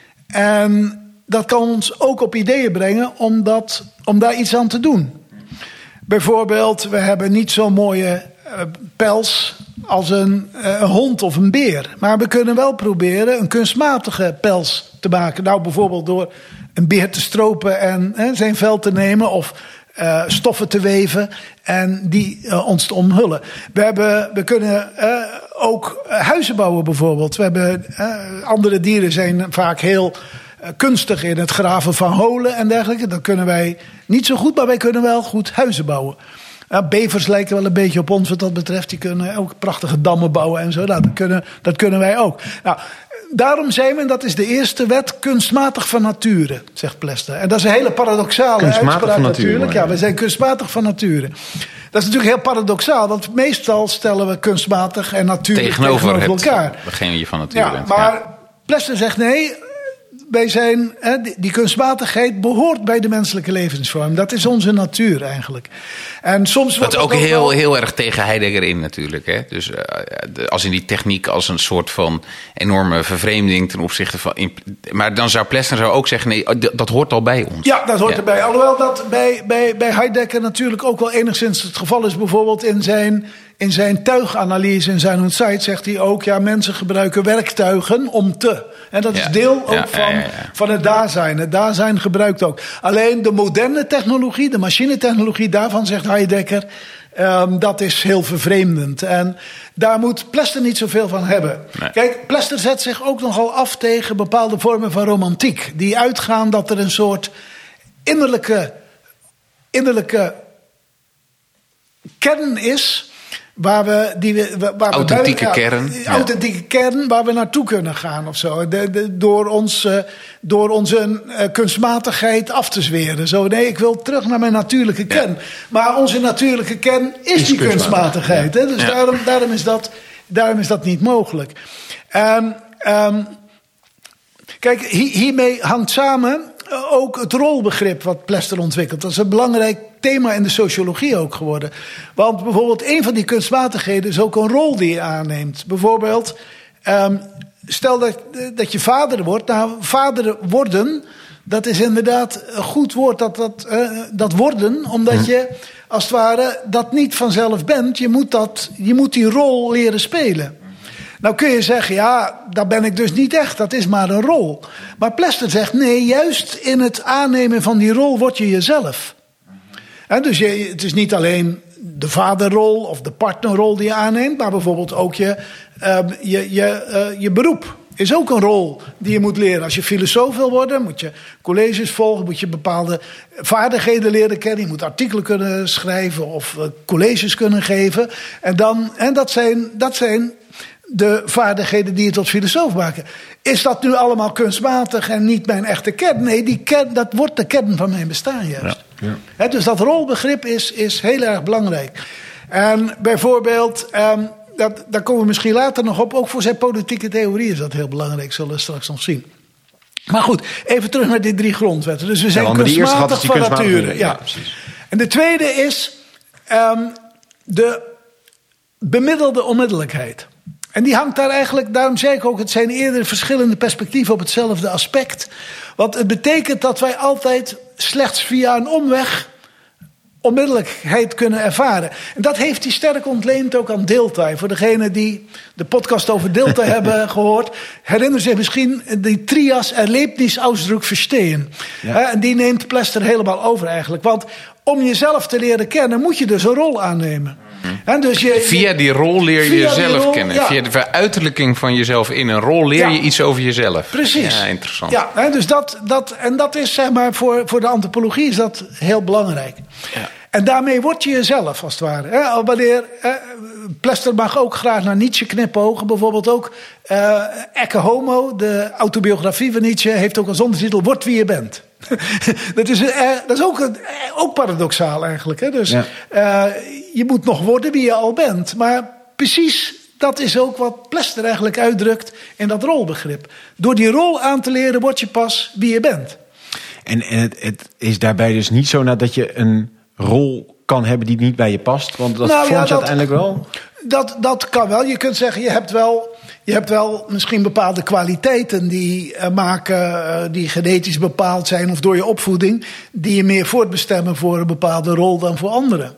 En dat kan ons ook op ideeën brengen om, dat, om daar iets aan te doen. Bijvoorbeeld, we hebben niet zo'n mooie uh, pels als een, uh, een hond of een beer. Maar we kunnen wel proberen een kunstmatige pels te maken. Nou, bijvoorbeeld door een beer te stropen en uh, zijn vel te nemen of uh, stoffen te weven en die uh, ons te omhullen. We, hebben, we kunnen uh, ook huizen bouwen bijvoorbeeld. We hebben, uh, andere dieren zijn vaak heel uh, kunstig in het graven van holen en dergelijke. Dat kunnen wij niet zo goed, maar wij kunnen wel goed huizen bouwen. Ja, bevers lijken wel een beetje op ons wat dat betreft. Die kunnen ook prachtige dammen bouwen en zo. Nou, dat, kunnen, dat kunnen wij ook. Nou, daarom zijn we, en dat is de eerste wet, kunstmatig van nature, zegt Plester. En dat is een hele paradoxale uitspraak natuurlijk. Ja, we zijn kunstmatig van nature. Dat is natuurlijk heel paradoxaal, want meestal stellen we kunstmatig en natuur tegenover, tegenover elkaar. Tegenover hetgeen je van natuur ja, bent. Maar ja. Plester zegt nee, wij zijn, hè, die, die kunstmatigheid behoort bij de menselijke levensvorm. Dat is onze natuur eigenlijk. En soms dat is ook, ook heel, wel... heel erg tegen Heidegger in natuurlijk. Hè? Dus uh, de, als in die techniek als een soort van enorme vervreemding ten opzichte van... Maar dan zou Plessner zou ook zeggen, nee, dat, dat hoort al bij ons. Ja, dat hoort ja. erbij. Alhoewel dat bij, bij, bij Heidegger natuurlijk ook wel enigszins het geval is. Bijvoorbeeld in zijn... In zijn tuiganalyse, in zijn Zeit, zegt hij ook... ja, mensen gebruiken werktuigen om te. En dat ja. is deel ook ja, van, ja, ja, ja. van het daarzijn. Het daarzijn gebruikt ook. Alleen de moderne technologie, de machinetechnologie... daarvan zegt Heidegger, um, dat is heel vervreemdend. En daar moet Plessner niet zoveel van hebben. Nee. Kijk, Plessner zet zich ook nogal af tegen bepaalde vormen van romantiek. Die uitgaan dat er een soort innerlijke, innerlijke kern is... Waar we die we, waar authentieke we kern. Ja, authentieke kern waar we naartoe kunnen gaan of zo. De, de, door, ons, uh, door onze uh, kunstmatigheid af te zweren. Zo, nee, ik wil terug naar mijn natuurlijke kern. Ja. Maar onze natuurlijke kern is, is die kunstmatigheid. Ja. Hè? Dus ja. daarom, daarom, is dat, daarom is dat niet mogelijk. En, um, kijk, hi, hiermee hangt samen... ook het rolbegrip wat Plessner ontwikkelt. Dat is een belangrijk thema in de sociologie ook geworden. Want bijvoorbeeld een van die kunstmatigheden is ook een rol die je aanneemt. Bijvoorbeeld, um, stel dat, dat je vader wordt. Nou, vader worden, dat is inderdaad een goed woord, dat, dat, uh, dat worden. Omdat je, als het ware, dat niet vanzelf bent. Je moet, dat, je moet die rol leren spelen. Nou kun je zeggen, ja, dat ben ik dus niet echt. Dat is maar een rol. Maar Plessner zegt, nee, juist in het aannemen van die rol word je jezelf. En dus je, het is niet alleen de vaderrol of de partnerrol die je aanneemt... maar bijvoorbeeld ook je, uh, je, je, uh, je beroep is ook een rol die je moet leren. Als je filosoof wil worden, moet je colleges volgen... moet je bepaalde vaardigheden leren kennen. Je moet artikelen kunnen schrijven of uh, colleges kunnen geven. En, dan, en dat zijn... Dat zijn de vaardigheden die je tot filosoof maken. Is dat nu allemaal kunstmatig en niet mijn echte kern? Nee, die kern, dat wordt de kern van mijn bestaan juist. Ja, ja. He, dus dat rolbegrip is, is heel erg belangrijk. En bijvoorbeeld, um, dat, daar komen we misschien later nog op... ook voor zijn politieke theorie is dat heel belangrijk, zullen we straks nog zien. Maar goed, even terug naar die drie grondwetten. Dus we zijn ja, kunstmatig van nature. Ja. Ja, precies. En de tweede is um, de bemiddelde onmiddellijkheid. En die hangt daar eigenlijk, daarom zei ik ook... het zijn eerder verschillende perspectieven op hetzelfde aspect. Want het betekent dat wij altijd slechts via een omweg... onmiddellijkheid kunnen ervaren. En dat heeft hij sterk ontleend ook aan Dilthey. Voor degenen die de podcast over Dilthey hebben gehoord... herinneren zich misschien die trias Erlebnis, Ausdruck, Verstehen. Ja. En die neemt Plessner helemaal over eigenlijk. Want om jezelf te leren kennen moet je dus een rol aannemen. En dus je, via die rol leer je jezelf rol, kennen. Ja. Via de veruiterlijking van jezelf in een rol leer ja. je iets over jezelf. Precies. Ja, interessant. Ja, en dus dat, dat, en dat is zeg maar voor, voor de antropologie is dat heel belangrijk. Ja. En daarmee word je jezelf, als het ware. He, wanneer, eh, Plessner mag ook graag naar Nietzsche knipogen. Bijvoorbeeld ook uh, Ecce Homo, de autobiografie van Nietzsche... heeft ook als ondertitel Word wie je bent. dat is, uh, dat is ook, uh, ook paradoxaal eigenlijk. Hè? Dus ja. uh, je moet nog worden wie je al bent. Maar precies dat is ook wat Plessner eigenlijk uitdrukt in dat rolbegrip. Door die rol aan te leren word je pas wie je bent. En, en het, het is daarbij dus niet zo dat je een rol kan hebben die niet bij je past? Want dat nou, vormt ja, je dat, uiteindelijk wel? Dat, dat kan wel. Je kunt zeggen, je hebt wel, je hebt wel misschien bepaalde kwaliteiten die uh, maken, uh, die genetisch bepaald zijn of door je opvoeding, die je meer voortbestemmen voor een bepaalde rol dan voor anderen.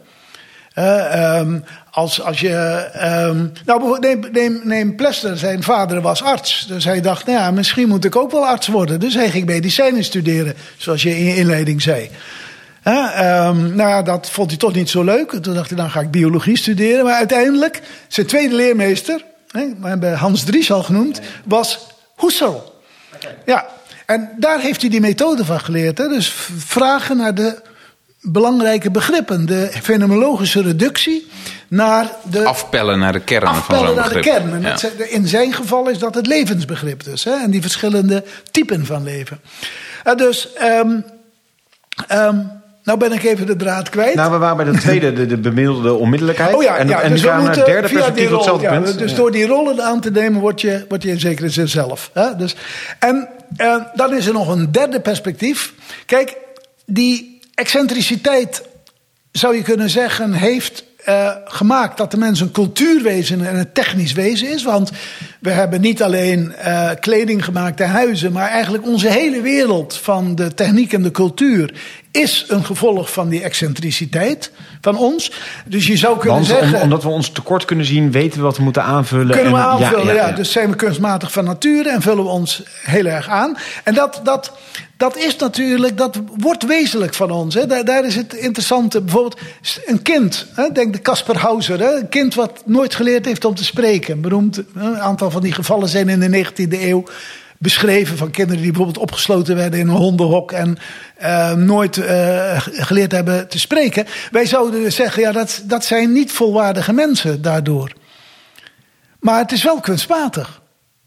Uh, um, als, als je, um, nou, neem, neem, neem Plessner, zijn vader was arts. Dus hij dacht, nou ja, misschien moet ik ook wel arts worden. Dus hij ging medicijnen studeren, zoals je in je inleiding zei. Uh, um, nou, dat vond hij toch niet zo leuk. Toen dacht hij, dan ga ik biologie studeren. Maar uiteindelijk, zijn tweede leermeester, hè, we hebben Hans Dries al genoemd, was Husserl. Ja, en daar heeft hij die methode van geleerd. Hè? Dus vragen naar de belangrijke begrippen. De fenomenologische reductie naar de... Afpellen naar de kern van zo'n naar begrip. De kern. En ja. In zijn geval is dat het levensbegrip dus. Hè? En die verschillende typen van leven. En dus... Um, um, nou ben ik even de draad kwijt. Nou, we waren bij de tweede, de, de bemiddelde onmiddellijkheid. Oh ja, en, ja, en dus nu gaan we naar het derde perspectief op hetzelfde ja, punt. Dus ja. door die rollen aan te nemen word je, word je in zekere zin zelf. Hè? Dus, en uh, dan is er nog een derde perspectief. Kijk, die excentriciteit, zou je kunnen zeggen, heeft uh, gemaakt dat de mens een cultuurwezen en een technisch wezen is. Want we hebben niet alleen uh, kleding gemaakt en huizen, maar eigenlijk onze hele wereld van de techniek en de cultuur is een gevolg van die excentriciteit van ons. Dus je zou kunnen Want, zeggen... Om, omdat we ons tekort kunnen zien, weten we wat we moeten aanvullen. Kunnen we en, aanvullen, ja, ja, ja, ja. Dus zijn we kunstmatig van nature en vullen we ons heel erg aan. En dat, dat, dat is natuurlijk, dat wordt wezenlijk van ons. Hè. Daar, daar is het interessante. Bijvoorbeeld een kind, hè, denk de Caspar Hauser. Hè, een kind wat nooit geleerd heeft om te spreken. Beroemd, een aantal van die gevallen zijn in de negentiende eeuw beschreven van kinderen die bijvoorbeeld opgesloten werden in een hondenhok en uh, nooit uh, geleerd hebben te spreken. Wij zouden zeggen, ja, dat, dat zijn niet volwaardige mensen daardoor. Maar het is wel kunstmatig.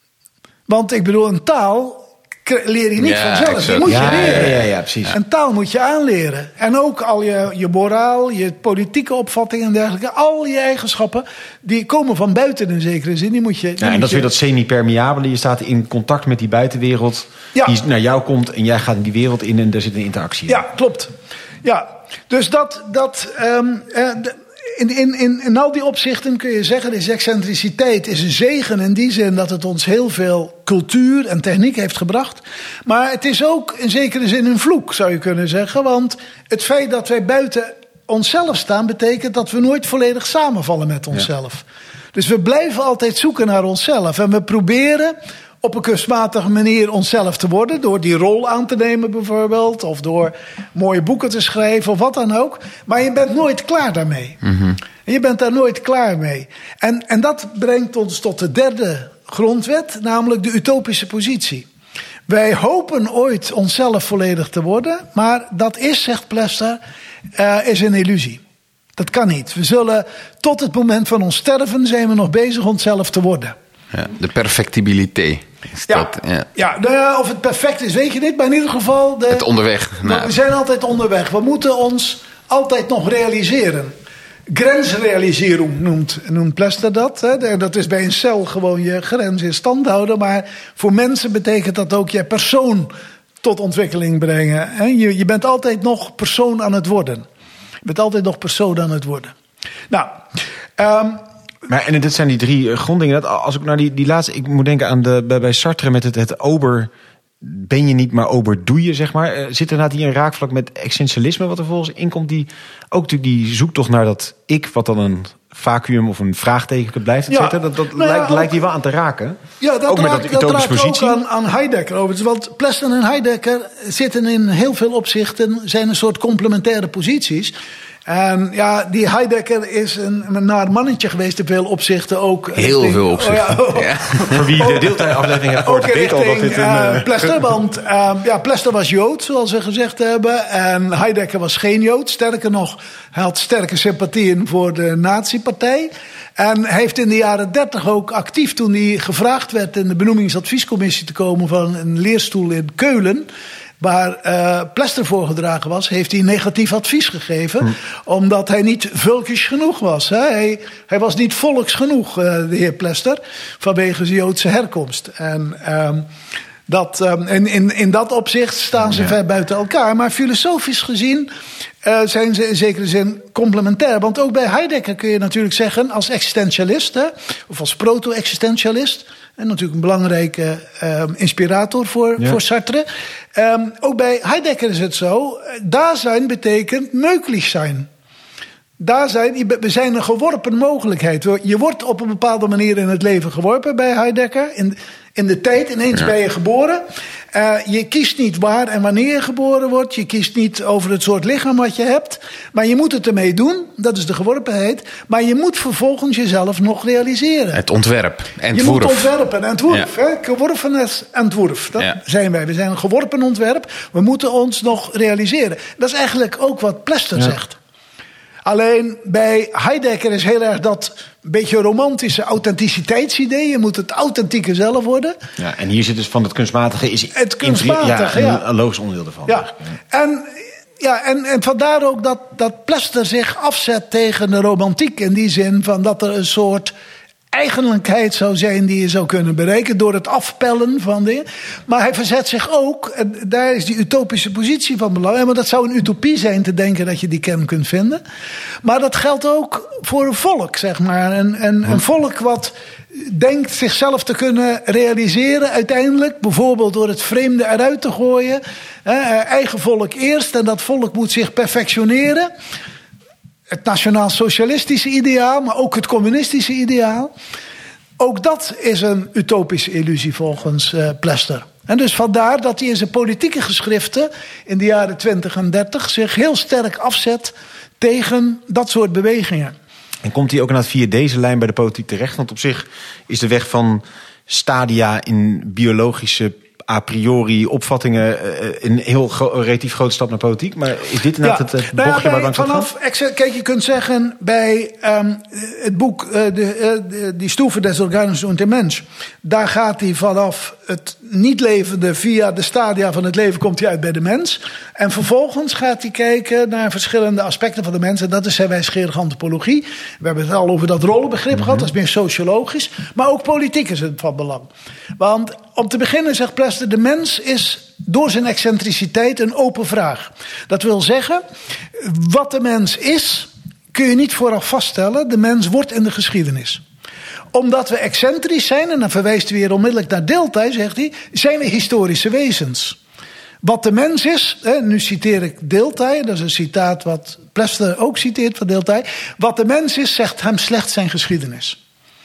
Want ik bedoel, een taal leer je niet ja, vanzelf. exact. Die moet je ja, leren. ja, ja, ja, precies. Een taal moet je aanleren. En ook al je, je moraal, je politieke opvatting en dergelijke. Al je eigenschappen, die komen van buiten in zekere zin. Die moet je, die Ja, en moet dat is je... weer dat semi-permeabele. Je staat in contact met die buitenwereld. Ja. Die naar jou komt en jij gaat in die wereld in en daar zit een interactie in. Ja, klopt. Ja, dus dat... dat um, uh, de, In, in, in, in al die opzichten kun je zeggen, deze excentriciteit is een zegen in die zin dat het ons heel veel cultuur en techniek heeft gebracht. Maar het is ook in zekere zin een vloek, zou je kunnen zeggen. Want het feit dat wij buiten onszelf staan, betekent dat we nooit volledig samenvallen met onszelf. Ja. Dus we blijven altijd zoeken naar onszelf. En we proberen op een kunstmatige manier onszelf te worden, door die rol aan te nemen bijvoorbeeld, of door mooie boeken te schrijven of wat dan ook. Maar je bent nooit klaar daarmee. Mm-hmm. Je bent daar nooit klaar mee. En, en dat brengt ons tot de derde grondwet, namelijk de utopische positie. Wij hopen ooit onszelf volledig te worden, maar dat is, zegt Plester, uh, is een illusie. Dat kan niet. We zullen tot het moment van ons sterven zijn we nog bezig onszelf te worden. Ja, de perfectibiliteit. Is Ja, dat, ja. ja, nou ja, of het perfect is, weet je niet. Maar in ieder geval... De, Het onderweg. Nou. We zijn altijd onderweg. We moeten ons altijd nog realiseren. Grensrealisering noemt, noemt Plester dat. Hè. Dat is bij een cel gewoon je grens in stand houden. Maar voor mensen betekent dat ook je persoon tot ontwikkeling brengen. Hè. Je, je bent altijd nog persoon aan het worden. Je bent altijd nog persoon aan het worden. Nou... Um, Maar en dit zijn die drie gronddingen. Dat als ik naar die, die laatste, ik moet denken aan de bij, bij Sartre met het, het ober ben je niet, maar ober doe je, zeg maar. Uh, zit er inderdaad hier een raakvlak met essentialisme wat er volgens inkomt, die ook natuurlijk die zoektocht naar dat ik, wat dan een vacuüm of een vraagteken blijft, et cetera. Ja. Dat, dat nou lijkt, ja, lijkt hier wel aan te raken. Ja, dat ook raakt, met dat utopische dat positie. Ook aan, aan Heidegger overigens. Want Plessner en Heidegger zitten in heel veel opzichten, zijn een soort complementaire posities. En ja, die Heidegger is een, een naar mannetje geweest in veel opzichten ook. Heel richting, veel opzichten. Oh ja, oh, ja. Voor wie de deeltijdaflevering heeft gehoord, weet al dat dit een... Uh, Plester, want uh, ja, Plester was Jood, zoals we gezegd hebben. En Heidegger was geen Jood. Sterker nog, hij had sterke sympathieën voor de nazi-partij. En hij heeft in de jaren dertig ook actief, toen hij gevraagd werd in de benoemingsadviescommissie te komen van een leerstoel in Keulen, waar uh, Plester voorgedragen was, heeft hij negatief advies gegeven. Hm. Omdat hij niet vulkisch genoeg was. Hè? Hij, hij was niet volks genoeg, uh, de heer Plester, vanwege zijn Joodse herkomst. En um, dat, um, in, in, in dat opzicht staan ze ja. ver buiten elkaar. Maar filosofisch gezien uh, zijn ze in zekere zin complementair. Want ook bij Heidegger kun je natuurlijk zeggen, als existentialist, hè, of als proto-existentialist, en natuurlijk een belangrijke uh, inspirator voor, ja. voor Sartre. Um, ook bij Heidegger is het zo, daar zijn betekent möglich zijn. Daar zijn, we zijn een geworpen mogelijkheid. Je wordt op een bepaalde manier in het leven geworpen bij Heidegger. In, in de tijd, ineens ja. ben je geboren. Uh, je kiest niet waar en wanneer je geboren wordt. Je kiest niet over het soort lichaam wat je hebt. Maar je moet het ermee doen. Dat is de geworpenheid. Maar je moet vervolgens jezelf nog realiseren. Het ontwerp. Entwurf. Je moet ontwerpen. Entwurf. Ja. Geworpenes entwurf. Dat ja. zijn wij. We zijn een geworpen ontwerp. We moeten ons nog realiseren. Dat is eigenlijk ook wat Plester ja. zegt. Alleen bij Heidegger is heel erg dat beetje romantische authenticiteitsidee. Je moet het authentieke zelf worden. Ja, en hier zit dus van het kunstmatige is het kunstmatige, ja, ja. een, een logisch onderdeel ervan. Ja. En, ja, en, en vandaar ook dat, dat Plester zich afzet tegen de romantiek. In die zin van dat er een soort eigenlijkheid zou zijn die je zou kunnen bereiken door het afpellen van dingen. Maar hij verzet zich ook, en daar is die utopische positie van belang. Want dat zou een utopie zijn te denken dat je die kern kunt vinden. Maar dat geldt ook voor een volk, zeg maar. Een, een, een volk wat denkt zichzelf te kunnen realiseren uiteindelijk. Bijvoorbeeld door het vreemde eruit te gooien. Hè, eigen volk eerst en dat volk moet zich perfectioneren. Het nationaal-socialistische ideaal, maar ook het communistische ideaal. Ook dat is een utopische illusie volgens uh, Plester. En dus vandaar dat hij in zijn politieke geschriften in de jaren twintig en dertig zich heel sterk afzet tegen dat soort bewegingen. En komt hij ook inderdaad via deze lijn bij de politiek terecht? Want op zich is de weg van stadia in biologische a priori opvattingen een heel gro- relatief grote stap naar politiek. Maar is dit inderdaad ja, het, het bochtje nou ja, waar langs het vanaf, gaat? Kijk, je kunt zeggen bij um, het boek uh, de, uh, de, Die Stufe des Organismus und der Mensch. Daar gaat hij vanaf het niet levende via de stadia van het leven komt hij uit bij de mens. En vervolgens gaat hij kijken naar verschillende aspecten van de mens. En dat is zijn wijsgerige antropologie. We hebben het al over dat rollenbegrip mm-hmm. gehad. Dat is meer sociologisch. Maar ook politiek is het van belang. Want om te beginnen zegt Plester, de mens is door zijn excentriciteit een open vraag. Dat wil zeggen, wat de mens is, kun je niet vooraf vaststellen. De mens wordt in de geschiedenis. Omdat we excentrisch zijn, en dan verwijst hij weer onmiddellijk naar Dilthey, zegt hij, zijn we historische wezens. Wat de mens is, hè, nu citeer ik Dilthey, dat is een citaat wat Plester ook citeert van Dilthey. Wat de mens is, zegt hem slechts zijn geschiedenis.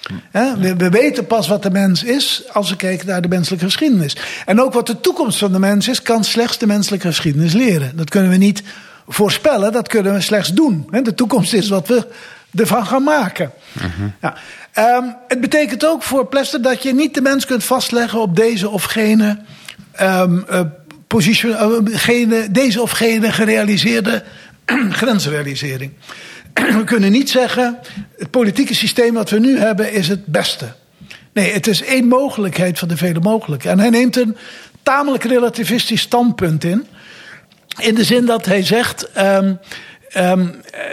We, we weten pas wat de mens is als we kijken naar de menselijke geschiedenis. En ook wat de toekomst van de mens is, kan slechts de menselijke geschiedenis leren. Dat kunnen we niet voorspellen, dat kunnen we slechts doen. De toekomst is wat we ervan gaan maken. Uh-huh. Ja. Um, het betekent ook voor Plester dat je niet de mens kunt vastleggen op deze of gene, um, uh, position, uh, gene deze of gene gerealiseerde grensrealisering. We kunnen niet zeggen, het politieke systeem wat we nu hebben is het beste. Nee, het is één mogelijkheid van de vele mogelijke. En hij neemt een tamelijk relativistisch standpunt in. In de zin dat hij zegt, um, um,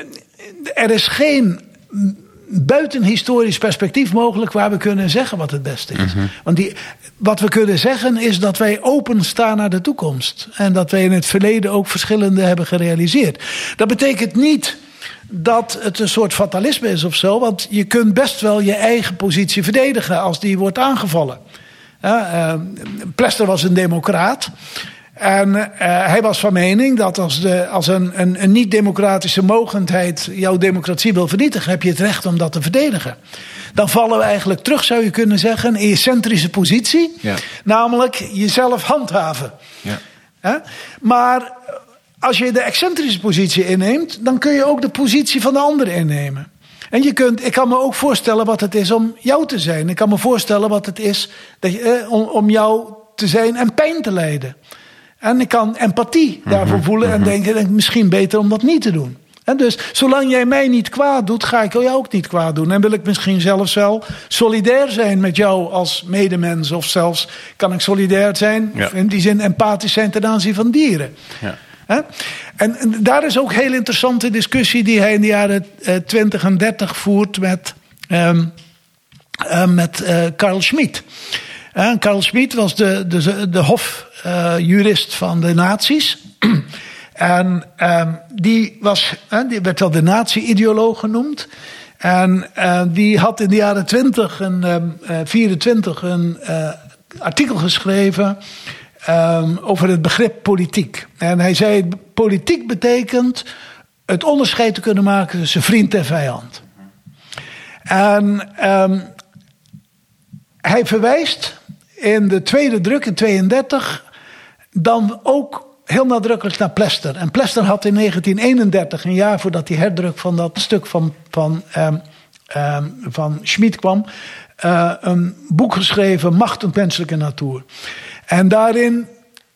er is geen buitenhistorisch perspectief mogelijk waar we kunnen zeggen wat het beste is. Uh-huh. Want die, wat we kunnen zeggen is dat wij openstaan naar de toekomst. En dat wij in het verleden ook verschillende hebben gerealiseerd. Dat betekent niet dat het een soort fatalisme is of zo. Want je kunt best wel je eigen positie verdedigen als die wordt aangevallen. Uh, uh, Plester was een democraat. En uh, hij was van mening dat als, de, als een, een, een niet-democratische mogendheid jouw democratie wil vernietigen, heb je het recht om dat te verdedigen. Dan vallen we eigenlijk terug, zou je kunnen zeggen, in je centrische positie. Ja. Namelijk jezelf handhaven. Ja. Uh, maar als je de excentrische positie inneemt, dan kun je ook de positie van de ander innemen. En je kunt, ik kan me ook voorstellen wat het is om jou te zijn. Ik kan me voorstellen wat het is dat je, eh, om, om jou te zijn en pijn te lijden. En ik kan empathie daarvoor voelen en denken, misschien beter om dat niet te doen. En dus, zolang jij mij niet kwaad doet, ga ik jou ook niet kwaad doen. En wil ik misschien zelfs wel solidair zijn met jou als medemens. Of zelfs kan ik solidair zijn, ja. in die zin empathisch zijn ten aanzien van dieren. Ja. En, en daar is ook een heel interessante discussie die hij in de jaren twintig en dertig voert met, um, uh, met uh, Carl Schmitt. Uh, Carl Schmitt was de, de, de hofjurist uh, van de nazi's. En um, die, was, uh, die werd wel de nazi-ideoloog genoemd. En uh, die had in de jaren twintig en uh, vierentwintig een uh, artikel geschreven Um, over het begrip politiek. En hij zei, politiek betekent het onderscheid te kunnen maken tussen vriend en vijand. En um, hij verwijst in de tweede druk in tweeëndertig dan ook heel nadrukkelijk naar Plester. En Plester had in negentien eenendertig, een jaar voordat die herdruk van dat stuk van, van, um, um, van Schmitt kwam, uh, een boek geschreven, Macht und menselijke natuur. En daarin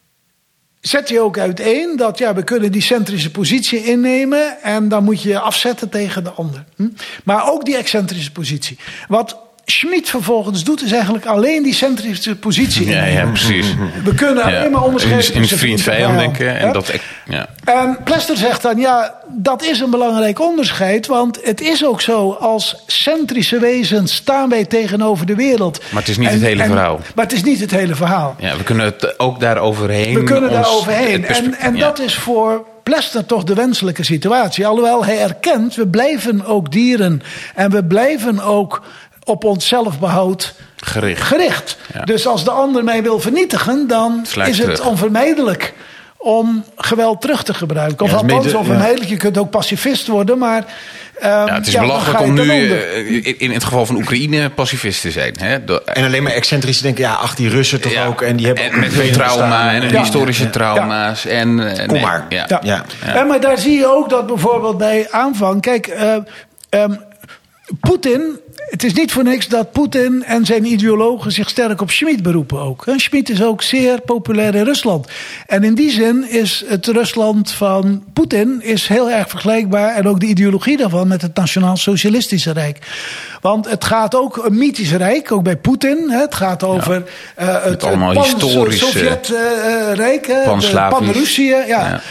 zet hij ook uiteen dat ja, we kunnen die centrische positie innemen en dan moet je je afzetten tegen de ander. Hm? Maar ook die excentrische positie. Wat Schmid vervolgens doet, is eigenlijk alleen die centrische positie. Ja, ja, precies. We kunnen Ja. alleen maar onderscheiden In tussen vriend-vijand vijand, denken. hè? En, dat, ja. En Plester zegt dan, ja, dat is een belangrijk onderscheid. Want het is ook zo, als centrische wezens staan wij tegenover de wereld. Maar het is niet het hele verhaal. Maar het is niet het hele verhaal. Ja, we kunnen het ook daar overheen. We kunnen daar ons- overheen. het perspe- En, en ja. dat is voor Plester toch de wenselijke situatie. Alhoewel hij erkent, we blijven ook dieren. En we blijven ook op ons zelfbehoud Gericht. gericht. Ja. Dus als de ander mij wil vernietigen, dan Sla ik is het terug. onvermijdelijk om geweld terug te gebruiken. Of Ja, dat is althans mede- onvermijdelijk. Je kunt ook pacifist worden, maar Um, Ja, het is ja, dan belachelijk ga je om ten nu onder. uh, in, in het geval van Oekraïne pacifist te zijn. Hè? Do- En alleen maar excentrisch te denken, ja, ach, die Russen toch ja, ook. En die hebben en ook met een hun trauma bestaan. en hun Ja. historische Ja. trauma's. En, uh, Kom nee, maar. Ja. Ja. Ja. En maar daar zie je ook dat bijvoorbeeld bij aanvang... Kijk, uh, um, Poetin... Het is niet voor niks dat Poetin en zijn ideologen zich sterk op Schmid beroepen ook. Schmid is ook zeer populair in Rusland. En in die zin is het Rusland van Poetin is heel erg vergelijkbaar... en ook de ideologie daarvan met het Nationaal-Socialistische Rijk. Want het gaat ook een mythisch rijk, ook bij Poetin. Het gaat over ja. uh, het, allemaal het historische Sovjet-rijk, uh, Pan-Slavisch. Pan-Russië. Ja. Ja.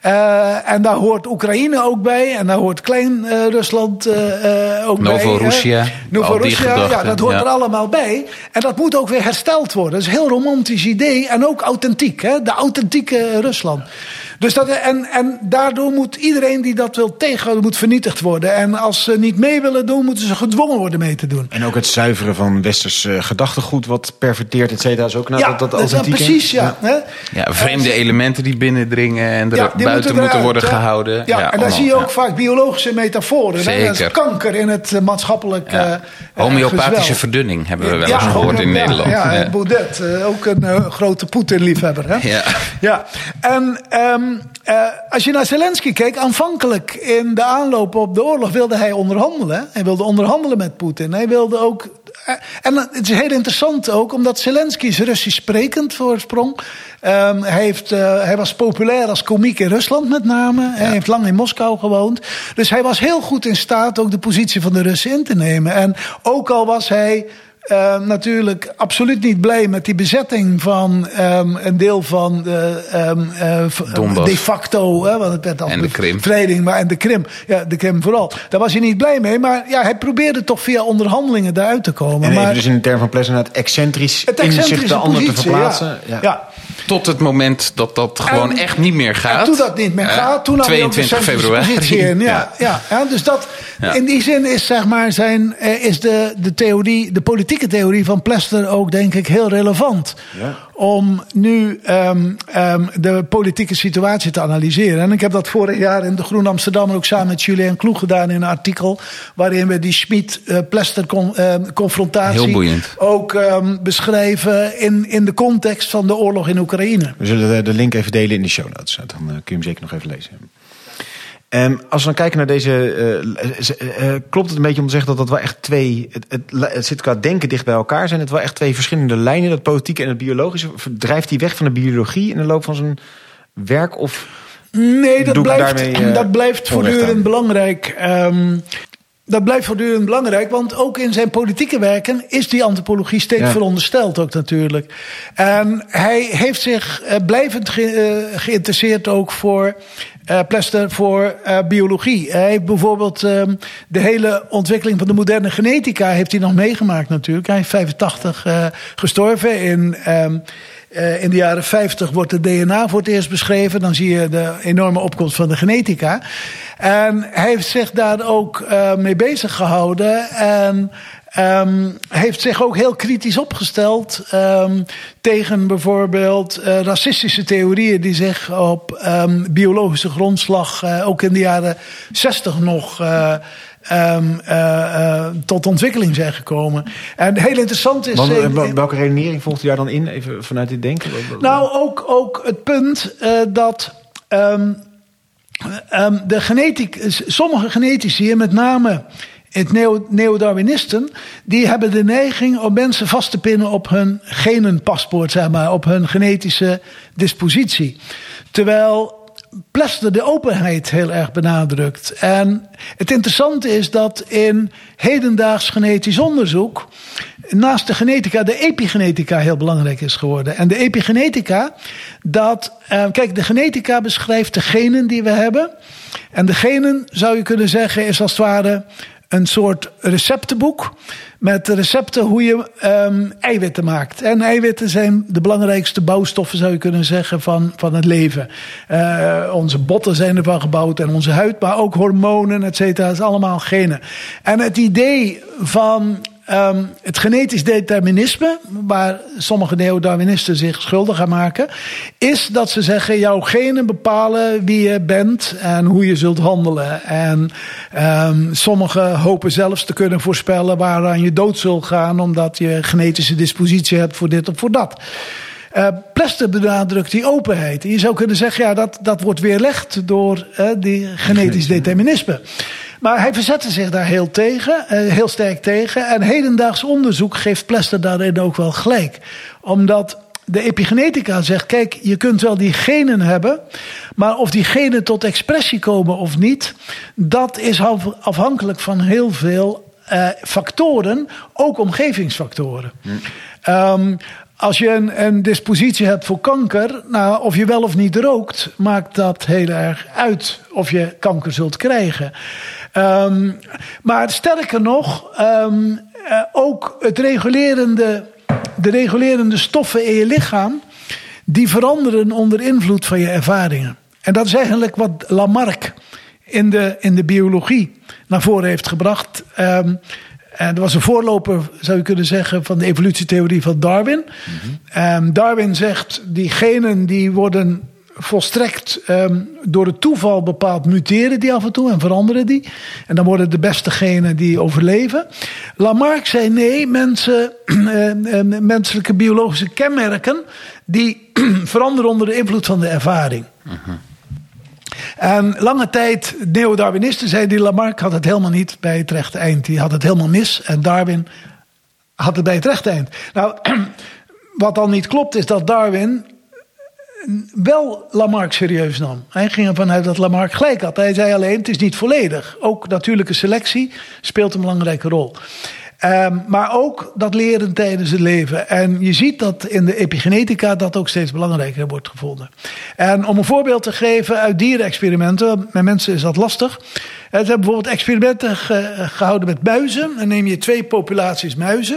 Uh, en daar hoort Oekraïne ook bij. En daar hoort Klein-Rusland uh, uh, ook bij. Novorussia. Novorussia, ja, dat hoort ja. er allemaal bij. En dat moet ook weer hersteld worden. Dat is een heel romantisch idee. En ook authentiek, hè? De authentieke Rusland. Dus dat, en, en daardoor moet iedereen die dat wil tegenhouden, moet vernietigd worden. En als ze niet mee willen doen, moeten ze gedwongen worden mee te doen. En ook het zuiveren van westers uh, gedachtegoed, wat perverteert, et cetera, is ook nou, ja, dat, dat dat is authentiek. precies, ja. ja. Hè? Ja, vreemde uh, elementen die binnendringen en er ja, die buiten moeten, eruit, worden hè? gehouden. Ja, Ja, en daar allemaal, zie je ook ja. vaak biologische metaforen. Zeker. Dat is kanker in het uh, maatschappelijk Ja. uh, Homeopathische gezwel. verdunning hebben we wel Ja, eens gehoord in ja, Nederland. Ja, Ja. ja. Baudet, uh, ook een uh, grote Poetin-liefhebber. Hè? Ja. Ja. En um, uh, als je naar Zelensky keek, aanvankelijk in de aanloop op de oorlog wilde hij onderhandelen. Hij wilde onderhandelen met Poetin. Hij wilde ook... Uh, en het is heel interessant ook, omdat Zelensky is Russisch sprekend voor oorsprong. Um, hij, heeft, uh, hij was populair als komiek in Rusland met name. Ja. Hij heeft lang in Moskou gewoond. Dus hij was heel goed in staat ook de positie van de Russen in te nemen. En ook al was hij... Uh, natuurlijk absoluut niet blij met die bezetting van um, een deel van de um, uh, de facto, hè, want het werd en de Krim. bevrijding, maar en de Krim, ja, de Krim vooral. Daar was hij niet blij mee, maar ja, hij probeerde toch via onderhandelingen daaruit te komen. En even maar, dus in de term van Plesner het excentrisch, het in zich excentrische de ander te positie, verplaatsen. Ja. Ja. Ja. Tot het moment dat dat gewoon En- echt niet meer gaat. En toen dat niet meer Uh, gaat, toen had hij ook de tweeëntwintig centrische februari. positie in. Ja, ja. Ja, dus dat, Ja. in die zin is, zeg maar, zijn, eh, is de, de theorie, de politieke theorie van Plester ook, denk ik, heel relevant. Ja. Om nu um, um, de politieke situatie te analyseren. En ik heb dat vorig jaar in de Groen Amsterdam ook samen met Julien Kloeg gedaan in een artikel. Waarin we die Schmid-Plester-confrontatie Heel boeiend. ook um, beschrijven in, in de context van de oorlog in Oekraïne. We zullen de, de link even delen in de show notes. Dan uh, kun je hem zeker nog even lezen. Um, als we dan kijken naar deze... Uh, uh, klopt het een beetje om te zeggen dat dat wel echt twee... Het, het, het zit qua denken dicht bij elkaar. Zijn het wel echt twee verschillende lijnen? Dat politieke en het biologische. Drijft hij weg van de biologie in de loop van zijn werk? Of Nee, dat doe ik blijft, daarmee, uh, dat blijft onrecht voortdurend aan? belangrijk. Um, dat blijft voortdurend belangrijk, want ook in zijn politieke werken is die antropologie steeds Ja. verondersteld ook natuurlijk. En hij heeft zich uh, blijvend ge, uh, geïnteresseerd ook voor uh, Plester voor uh, biologie. Hij heeft bijvoorbeeld um, de hele ontwikkeling van de moderne genetica heeft hij nog meegemaakt natuurlijk. Hij is vijfentachtig uh, gestorven in... Um, Uh, in de jaren vijftig wordt het D N A voor het eerst beschreven. Dan zie je de enorme opkomst van de genetica. En hij heeft zich daar ook uh, mee bezig gehouden. En um, heeft zich ook heel kritisch opgesteld um, tegen bijvoorbeeld uh, racistische theorieën die zich op um, biologische grondslag uh, ook in de jaren zestig nog... Uh, Um, uh, uh, tot ontwikkeling zijn gekomen. En heel interessant is... Want, uh, uh, welke redenering volgt u daar dan in? Even vanuit dit denken. Nou, ook, ook het punt uh, dat um, um, de genetic, sommige genetici, en met name het neo, neo-Darwinisten, die hebben de neiging om mensen vast te pinnen op hun genenpaspoort, zeg maar, op hun genetische dispositie. Terwijl Plessner de openheid heel erg benadrukt. En het interessante is dat in hedendaags genetisch onderzoek naast de genetica de epigenetica heel belangrijk is geworden. En de epigenetica, dat, eh, kijk, de genetica beschrijft de genen die we hebben. En de genen, zou je kunnen zeggen, is als het ware een soort receptenboek met recepten hoe je um, eiwitten maakt. En eiwitten zijn de belangrijkste bouwstoffen, zou je kunnen zeggen, van, van het leven. Uh, onze botten zijn ervan gebouwd en onze huid, maar ook hormonen, et cetera. Dat is allemaal genen. En het idee van Um, het genetisch determinisme, waar sommige neo-Darwinisten zich schuldig aan maken, is dat ze zeggen, jouw genen bepalen wie je bent en hoe je zult handelen. En um, sommigen hopen zelfs te kunnen voorspellen waaraan je dood zult gaan, omdat je genetische dispositie hebt voor dit of voor dat. Uh, Plessner benadrukt die openheid. En je zou kunnen zeggen, ja, dat, dat wordt weerlegd door uh, die genetisch determinisme. Maar hij verzette zich daar heel tegen, heel sterk tegen. En hedendaags onderzoek geeft Plessner daarin ook wel gelijk. Omdat de epigenetica zegt, kijk, je kunt wel die genen hebben, maar of die genen tot expressie komen of niet, dat is afhankelijk van heel veel uh, factoren, ook omgevingsfactoren. Hm. Um, Als je een, een dispositie hebt voor kanker, nou, of je wel of niet rookt, maakt dat heel erg uit of je kanker zult krijgen. Um, maar sterker nog, um, uh, ook het regulerende, de regulerende stoffen in je lichaam, die veranderen onder invloed van je ervaringen. En dat is eigenlijk wat Lamarck in de, in de biologie naar voren heeft gebracht. Um, En dat was een voorloper, zou je kunnen zeggen, van de evolutietheorie van Darwin. Mm-hmm. Um, Darwin zegt, die genen die worden volstrekt um, door het toeval bepaald, muteren die af en toe en veranderen die. En dan worden de beste genen die overleven. Lamarck zei nee, mensen, uh, uh, menselijke biologische kenmerken, die veranderen onder de invloed van de ervaring. Mm-hmm. En lange tijd, neo-Darwinisten zeiden, die Lamarck had het helemaal niet bij het rechte eind. Die had het helemaal mis en Darwin had het bij het rechte eind. Nou, wat dan niet klopt is dat Darwin wel Lamarck serieus nam. Hij ging ervan uit dat Lamarck gelijk had. Hij zei alleen, het is niet volledig. Ook natuurlijke selectie speelt een belangrijke rol. Um, maar ook dat leren tijdens het leven. En je ziet dat in de epigenetica dat ook steeds belangrijker wordt gevonden. En om een voorbeeld te geven uit dierenexperimenten, met mensen is dat lastig. Ze hebben bijvoorbeeld experimenten ge, gehouden met muizen. Dan neem je twee populaties muizen.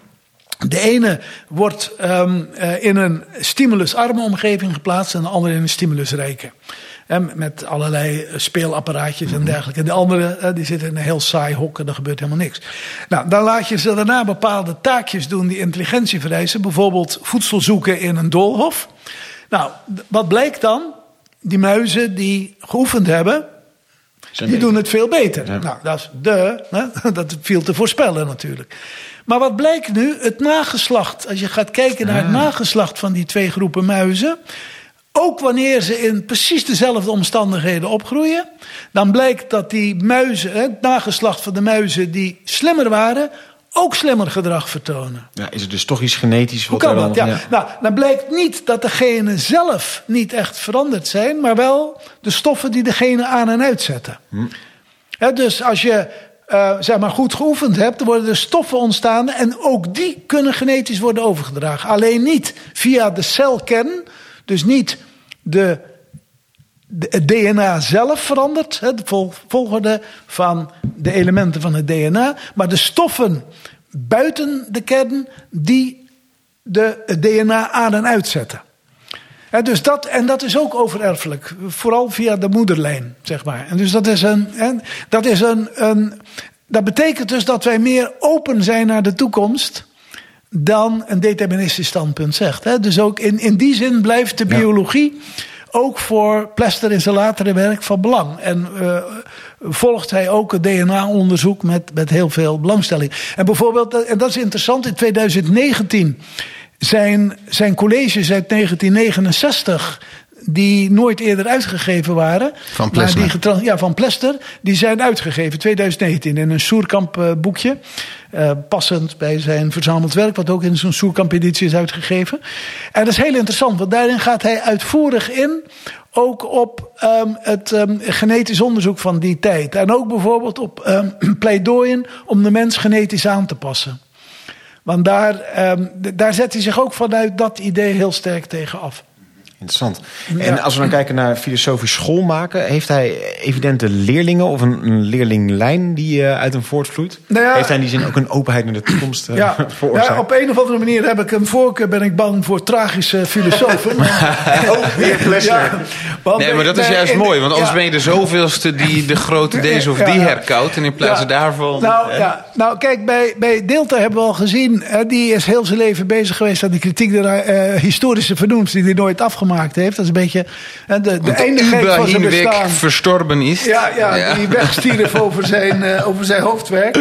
De ene wordt um, uh, in een stimulusarme omgeving geplaatst en de andere in een stimulusrijke. En met allerlei speelapparaatjes en dergelijke. En de andere die zitten in een heel saai hok en er gebeurt helemaal niks. Nou, dan laat je ze daarna bepaalde taakjes doen die intelligentie vereisen. Bijvoorbeeld voedsel zoeken in een doolhof. Nou, wat blijkt dan? Die muizen die geoefend hebben, die beter. doen het veel beter. Ja. Nou, dat is de, hè? Dat viel te voorspellen natuurlijk. Maar wat blijkt nu? Het nageslacht. Als je gaat kijken naar het nageslacht van die twee groepen muizen, ook wanneer ze in precies dezelfde omstandigheden opgroeien, dan blijkt dat die muizen, het nageslacht van de muizen die slimmer waren, ook slimmer gedrag vertonen. Ja, is er dus toch iets genetisch? Hoe kan dat? Ja. Ja. Nou, dan blijkt niet dat de genen zelf niet echt veranderd zijn, maar wel de stoffen die de genen aan en uitzetten. Hm. He, dus als je uh, zeg maar goed geoefend hebt, dan worden er stoffen ontstaan en ook die kunnen genetisch worden overgedragen. Alleen niet via de celkern. Dus niet de, de, het D N A zelf verandert, hè, de vol, volgorde van de elementen van het D N A, maar de stoffen buiten de kern die de, het D N A aan en uitzetten. En, dus dat, en dat is ook overerfelijk, vooral via de moederlijn, zeg maar. En dus dat is een, en dat is een, een, dat betekent dus dat wij meer open zijn naar de toekomst dan een deterministisch standpunt zegt. Hè? Dus ook in, in die zin blijft de biologie ja. ook voor Plessner in zijn latere werk van belang. En uh, volgt hij ook het D N A-onderzoek met, met heel veel belangstelling. En bijvoorbeeld, en dat is interessant, in twintig negentien zijn, zijn colleges uit negentien negenenzestig die nooit eerder uitgegeven waren. Van Plessner. Die getra- ja, van Plessner. Die zijn uitgegeven twintig negentien in een Soerkamp uh, boekje. Uh, passend bij zijn verzameld werk, wat ook in zo'n Soerkamp editie is uitgegeven. En dat is heel interessant, want daarin gaat hij uitvoerig in, ook op um, het um, genetisch onderzoek van die tijd. En ook bijvoorbeeld op um, pleidooien om de mens genetisch aan te passen. Want daar, um, d- daar zet hij zich ook vanuit dat idee heel sterk tegen af. Interessant. En als we dan kijken naar filosofisch schoolmaken, heeft hij evidente leerlingen of een, een leerlinglijn die uh, uit hem voortvloeit? Nou ja, heeft hij in die zin ook een openheid naar de toekomst uh, ja, veroorzaakt? ja, op een of andere manier heb ik een voorkeur, ben ik bang voor tragische filosofen. Ook weer Plessner. Want Nee, maar dat is bij- juist in- mooi, want anders ja. ben je de zoveelste die de grote deze of Ja, die ja. herkoudt. En in plaats Ja. daarvan... Nou, hè? ja. nou kijk, bij, bij Dilthey hebben we al gezien, hè, die is heel zijn leven bezig geweest aan die kritiek der uh, historische vernoemd, die hij nooit afgemaakt heeft. Dat is een beetje hè, de, de Want eindigheid van zijn Ibrahim bestaan. verstorben is. Ja, ja, die wegstierf over zijn, uh, over zijn hoofdwerk.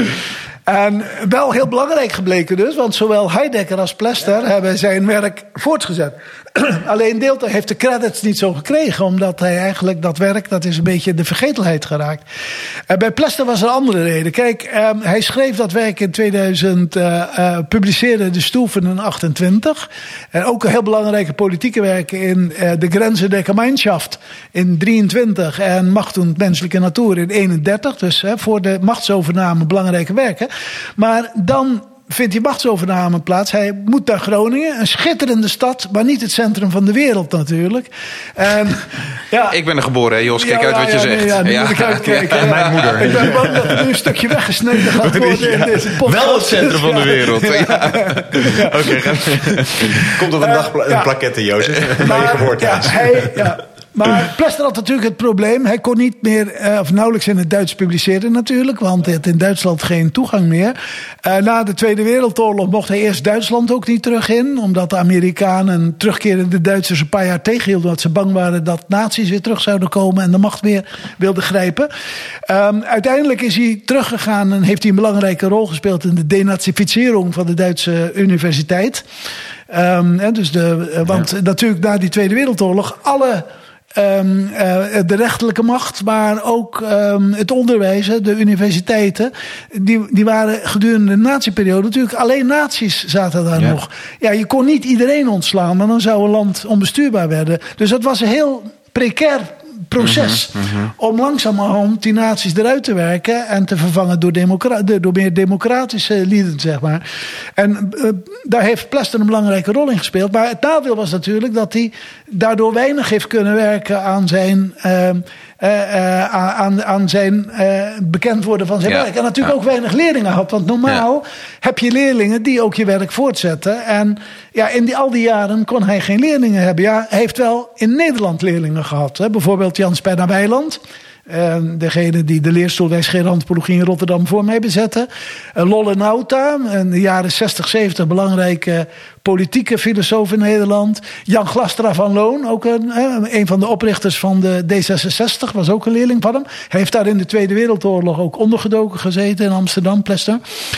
En wel heel belangrijk gebleken dus, want zowel Heidegger als Plessner hebben zijn werk voortgezet. Alleen Dilthey heeft de credits niet zo gekregen, omdat hij eigenlijk dat werk, dat is een beetje de vergetelheid geraakt. En bij Plessner was er een andere reden. Kijk, um, hij schreef dat werk in tweeduizend, uh, uh, publiceerde De Stufen in achtentwintig. En ook een heel belangrijke politieke werken in uh, De Grenzen der Gemeinschaft in drieëntwintig en Macht und Menselijke Natuur in eenendertig. Dus uh, voor de machtsovername belangrijke werken. Maar dan vindt die machtsovername plaats. Hij moet naar Groningen, een schitterende stad, maar niet het centrum van de wereld natuurlijk. En, ja, Ik ben er geboren, hè, Jos. Kijk ja, uit wat ja, je ja, zegt. Nee, ja, nu Ja. moet ik uitkijken. Ja, Ja. mijn moeder. Ik ben bang dat er nu een stukje weggesneden gaat worden in deze podcast. Wel het centrum van de wereld. Ja. Ja. Oké, okay, komt op een dag pla- ja. een plaquette, Jozef. Bij je Maar, ja, geboortehuis. hij, ja. Maar Plessner had natuurlijk het probleem. Hij kon niet meer, uh, of nauwelijks in het Duits publiceren natuurlijk. Want hij had in Duitsland geen toegang meer. Uh, na de Tweede Wereldoorlog mocht hij eerst Duitsland ook niet terug in. Omdat de Amerikanen terugkerende Duitsers een paar jaar tegenhielden. Omdat ze bang waren dat nazi's weer terug zouden komen. En de macht weer wilden grijpen. Um, uiteindelijk is hij teruggegaan en heeft hij een belangrijke rol gespeeld in de denazificering van de Duitse universiteit. Um, hè, dus de, uh, want ja. natuurlijk na die Tweede Wereldoorlog alle Um, uh, de rechterlijke macht, maar ook um, het onderwijs, de universiteiten, die, die waren gedurende de nazi-periode natuurlijk alleen nazi's zaten daar ja. nog. Ja, je kon niet iedereen ontslaan, maar dan zou een land onbestuurbaar werden. Dus dat was een heel precair proces mm-hmm, mm-hmm. om langzamerhand die naties eruit te werken en te vervangen door, democra- door meer democratische lieden, zeg maar. En uh, daar heeft Plessner een belangrijke rol in gespeeld. Maar het nadeel was natuurlijk dat hij daardoor weinig heeft kunnen werken aan zijn, uh, uh, uh, aan, aan zijn uh, bekend worden van zijn ja, werk. En natuurlijk ja. ook weinig leerlingen had. Want normaal ja. heb je leerlingen die ook je werk voortzetten. En ja, in die, al die jaren kon hij geen leerlingen hebben. Ja, hij heeft wel in Nederland leerlingen gehad. Hè. Bijvoorbeeld Jan Spenna-Weiland. Uh, degene die de leerstoel wijsgeerde antropologie in Rotterdam voor mij bezette. Uh, Lolle Nauta, in de jaren zestig, zeventig belangrijke politieke filosoof in Nederland. Jan Glastra van Loon, ook een, uh, een van de oprichters van de D zesenzestig, was ook een leerling van hem. Hij heeft daar in de Tweede Wereldoorlog ook ondergedoken gezeten in Amsterdam, Plessner.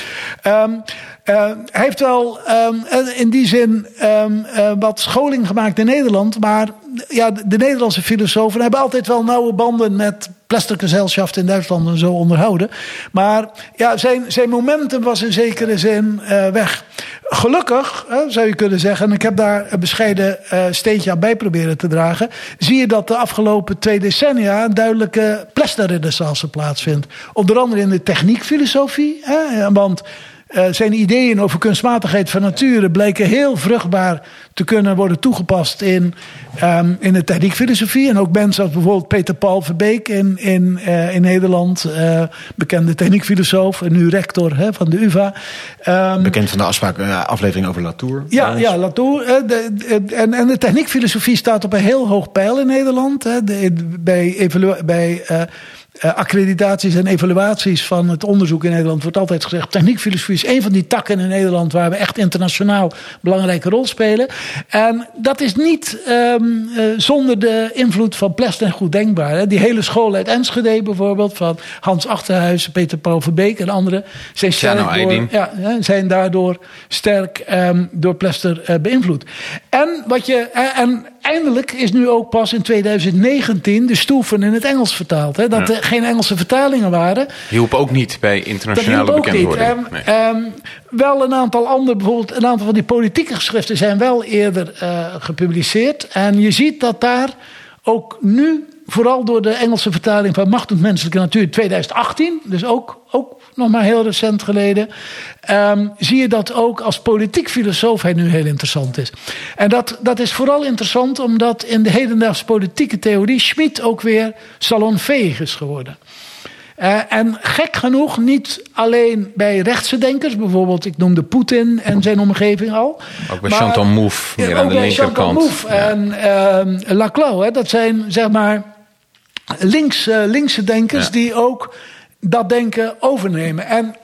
Um, Uh, hij heeft wel um, in die zin um, uh, wat scholing gemaakt in Nederland. Maar ja, de, de Nederlandse filosofen hebben altijd wel nauwe banden met Plessner-Gesellschaft in Duitsland en zo onderhouden. Maar ja, zijn, zijn momentum was in zekere zin uh, weg. Gelukkig, uh, zou je kunnen zeggen, en ik heb daar een bescheiden uh, steentje aan bij proberen te dragen, zie je dat de afgelopen twee decennia een duidelijke Plessner-renaissance plaatsvindt. Onder andere in de techniekfilosofie, uh, want Uh, zijn ideeën over kunstmatigheid van nature blijken heel vruchtbaar te kunnen worden toegepast in, um, in de techniekfilosofie. En ook mensen als bijvoorbeeld Peter Paul Verbeek in, in, uh, in Nederland, uh, bekende techniekfilosoof en nu rector hè, van de U vA. Um, Bekend van de afspraak, uh, aflevering over Latour. Ja, ja Latour. Uh, de, de, en, en de techniekfilosofie staat op een heel hoog peil in Nederland. Hè, de, bij evalu- bij uh, Uh, accreditaties en evaluaties van het onderzoek in Nederland wordt altijd gezegd, techniekfilosofie is een van die takken in Nederland waar we echt internationaal een belangrijke rol spelen. En dat is niet um, uh, zonder de invloed van Plessner goed denkbaar. Hè. Die hele school uit Enschede bijvoorbeeld, van Hans Achterhuis, Peter Paul Verbeek en anderen, zijn, sterk door, ja, zijn daardoor sterk um, door Plessner uh, beïnvloed. En wat je uh, en eindelijk is nu ook pas in twintig negentien de Stoeven in het Engels vertaald. Hè? Dat ja. er geen Engelse vertalingen waren. Hielp ook niet bij internationale bekendwording. Um, nee. um, wel een aantal andere, bijvoorbeeld een aantal van die politieke geschriften zijn wel eerder uh, gepubliceerd. En je ziet dat daar ook nu, vooral door de Engelse vertaling van Macht und Menselijke Natuur twintig achttien, dus ook, ook nog maar heel recent geleden, um, zie je dat ook als politiek filosoof hij nu heel interessant is. En dat, dat is vooral interessant omdat in de hedendaagse politieke theorie Schmitt ook weer salonveeg is geworden. Uh, en gek genoeg niet alleen bij rechtse denkers, bijvoorbeeld ik noemde Poetin en zijn omgeving al. Ook bij maar, Chantal Mouffe, meer aan de linkerkant. Chantal Mouffe ja. en uh, Laclau, hè, dat zijn zeg maar links, uh, linkse denkers ja. die ook dat denken overnemen. En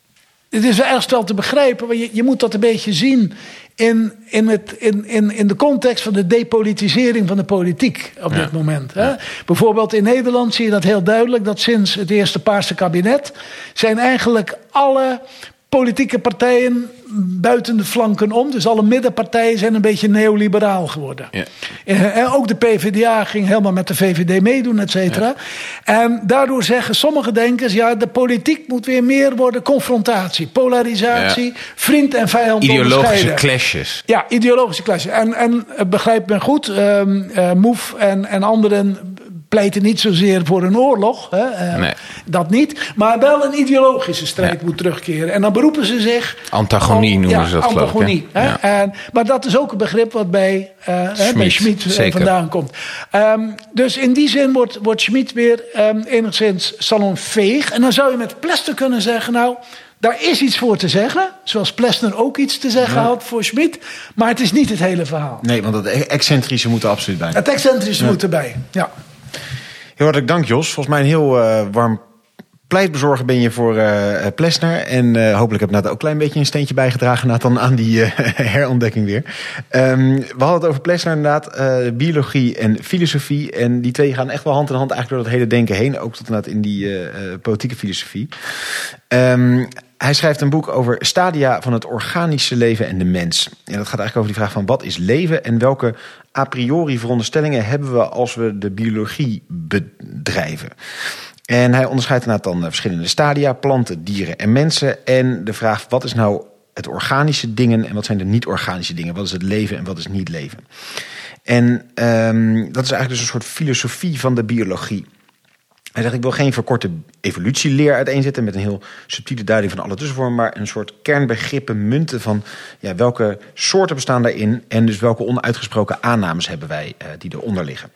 het is ergens wel te begrijpen, maar je, je moet dat een beetje zien in, in, het, in, in, in de context van de depolitisering van de politiek op ja. dit moment. Hè? Ja. Bijvoorbeeld in Nederland zie je dat heel duidelijk, dat sinds het eerste Paarse kabinet zijn eigenlijk alle politieke partijen buiten de flanken om. Dus alle middenpartijen zijn een beetje neoliberaal geworden. Ja. En ook de P v d A ging helemaal met de V V D meedoen, et cetera. Ja. En daardoor zeggen sommige denkers, ja, de politiek moet weer meer worden confrontatie, polarisatie, ja. vriend en vijand ideologische clashes. Ja, ideologische clashes. En, en begrijp me goed, um, uh, Mouffe en, en anderen pleiten niet zozeer voor een oorlog, hè, uh, nee. dat niet, maar wel een ideologische strijd ja. moet terugkeren. En dan beroepen ze zich antagonie op, noemen ja, ze dat, antagonie. Geloof ik, hè? Ja. En, maar dat is ook een begrip wat bij, uh, Schmitt, bij Schmitt uh, vandaan komt. Um, dus in die zin wordt, wordt Schmitt weer um, enigszins salonveeg. En dan zou je met Plessner kunnen zeggen, nou, daar is iets voor te zeggen, zoals Plessner ook iets te zeggen ja. had voor Schmitt, maar het is niet het hele verhaal. Nee, want het excentrische moet er absoluut bij. Het excentrische ja. moet erbij, ja. Heel hartelijk dank, Jos. Volgens mij een heel uh, warm pleitbezorger ben je voor uh, Plessner. En uh, hopelijk heb ik ook een klein beetje een steentje bijgedragen Nathan, aan die uh, herontdekking weer. Um, we hadden het over Plessner inderdaad, uh, biologie en filosofie. En die twee gaan echt wel hand in hand eigenlijk door dat hele denken heen. Ook tot inderdaad in die uh, uh, politieke filosofie. Um, Hij schrijft een boek over stadia van het organische leven en de mens. En dat gaat eigenlijk over die vraag van wat is leven en welke a priori veronderstellingen hebben we als we de biologie bedrijven. En hij onderscheidt inderdaad dan verschillende stadia, planten, dieren en mensen. En de vraag wat is nou het organische dingen en wat zijn de niet-organische dingen? Wat is het leven en wat is niet leven? En um, dat is eigenlijk dus een soort filosofie van de biologie. Hij zegt, ik wil geen verkorte evolutieleer uiteenzetten met een heel subtiele duiding van alle tussenvormen, maar een soort kernbegrippen munten van ja, welke soorten bestaan daarin en dus welke onuitgesproken aannames hebben wij uh, die eronder liggen.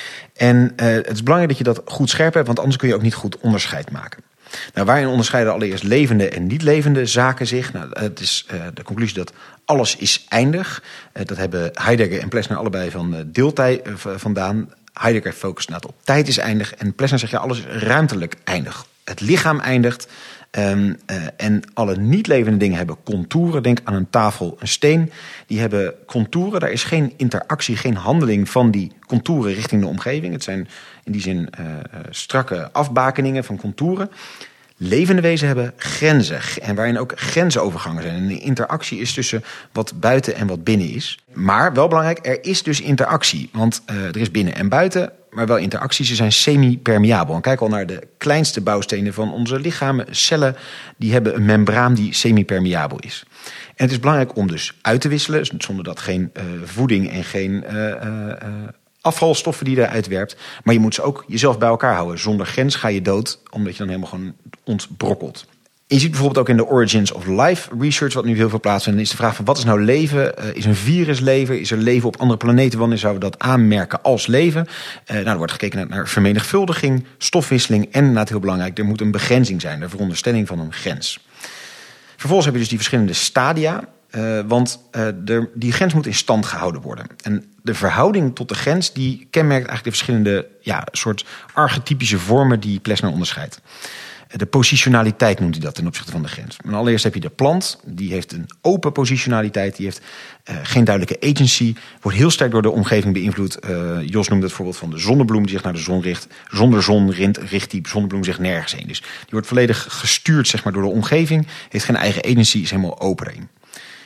En uh, het is belangrijk dat je dat goed scherp hebt, want anders kun je ook niet goed onderscheid maken. Nou, waarin onderscheiden allereerst levende en niet levende zaken zich? Nou, het is uh, de conclusie dat alles is eindig. Uh, dat hebben Heidegger en Plessner allebei van uh, deeltijd uh, vandaan. Heidegger focust inderdaad op tijd is eindig. En Plessner zegt ja, alles is ruimtelijk eindig. Het lichaam eindigt. Um, uh, en alle niet levende dingen hebben contouren. Denk aan een tafel, een steen. Die hebben contouren. Daar is geen interactie, geen handeling van die contouren richting de omgeving. Het zijn in die zin uh, strakke afbakeningen van contouren. Levende wezen hebben grenzen. En waarin ook grensovergangen zijn. En de interactie is tussen wat buiten en wat binnen is. Maar wel belangrijk, er is dus interactie. Want uh, er is binnen en buiten, maar wel interactie. Ze zijn semi-permeabel. En kijk al naar de kleinste bouwstenen van onze lichamen. Cellen, die hebben een membraan die semi-permeabel is. En het is belangrijk om dus uit te wisselen. Zonder dat geen uh, voeding en geen Uh, uh, uh, afvalstoffen die je eruit werpt. Maar je moet ze ook jezelf bij elkaar houden. Zonder grens ga je dood, omdat je dan helemaal gewoon ontbrokkelt. En je ziet bijvoorbeeld ook in de Origins of Life research, wat nu heel veel plaatsvindt, is de vraag van wat is nou leven? Uh, is een virus leven? Is er leven op andere planeten? Wanneer zouden we dat aanmerken als leven? Uh, nou, er wordt gekeken naar, naar vermenigvuldiging, stofwisseling en, inderdaad heel belangrijk, er moet een begrenzing zijn, de veronderstelling van een grens. Vervolgens heb je dus die verschillende stadia. Uh, want uh, de, die grens moet in stand gehouden worden. En de verhouding tot de grens die kenmerkt eigenlijk de verschillende ja, soort archetypische vormen die Plessner onderscheidt. De positionaliteit noemt hij dat ten opzichte van de grens. En allereerst heb je de plant, die heeft een open positionaliteit, die heeft uh, geen duidelijke agency, wordt heel sterk door de omgeving beïnvloed. Uh, Jos noemde het voorbeeld van de zonnebloem die zich naar de zon richt. Zonder zon richt, richt die zonnebloem zich nergens heen. Dus die wordt volledig gestuurd zeg maar, door de omgeving, heeft geen eigen agency, is helemaal open erin.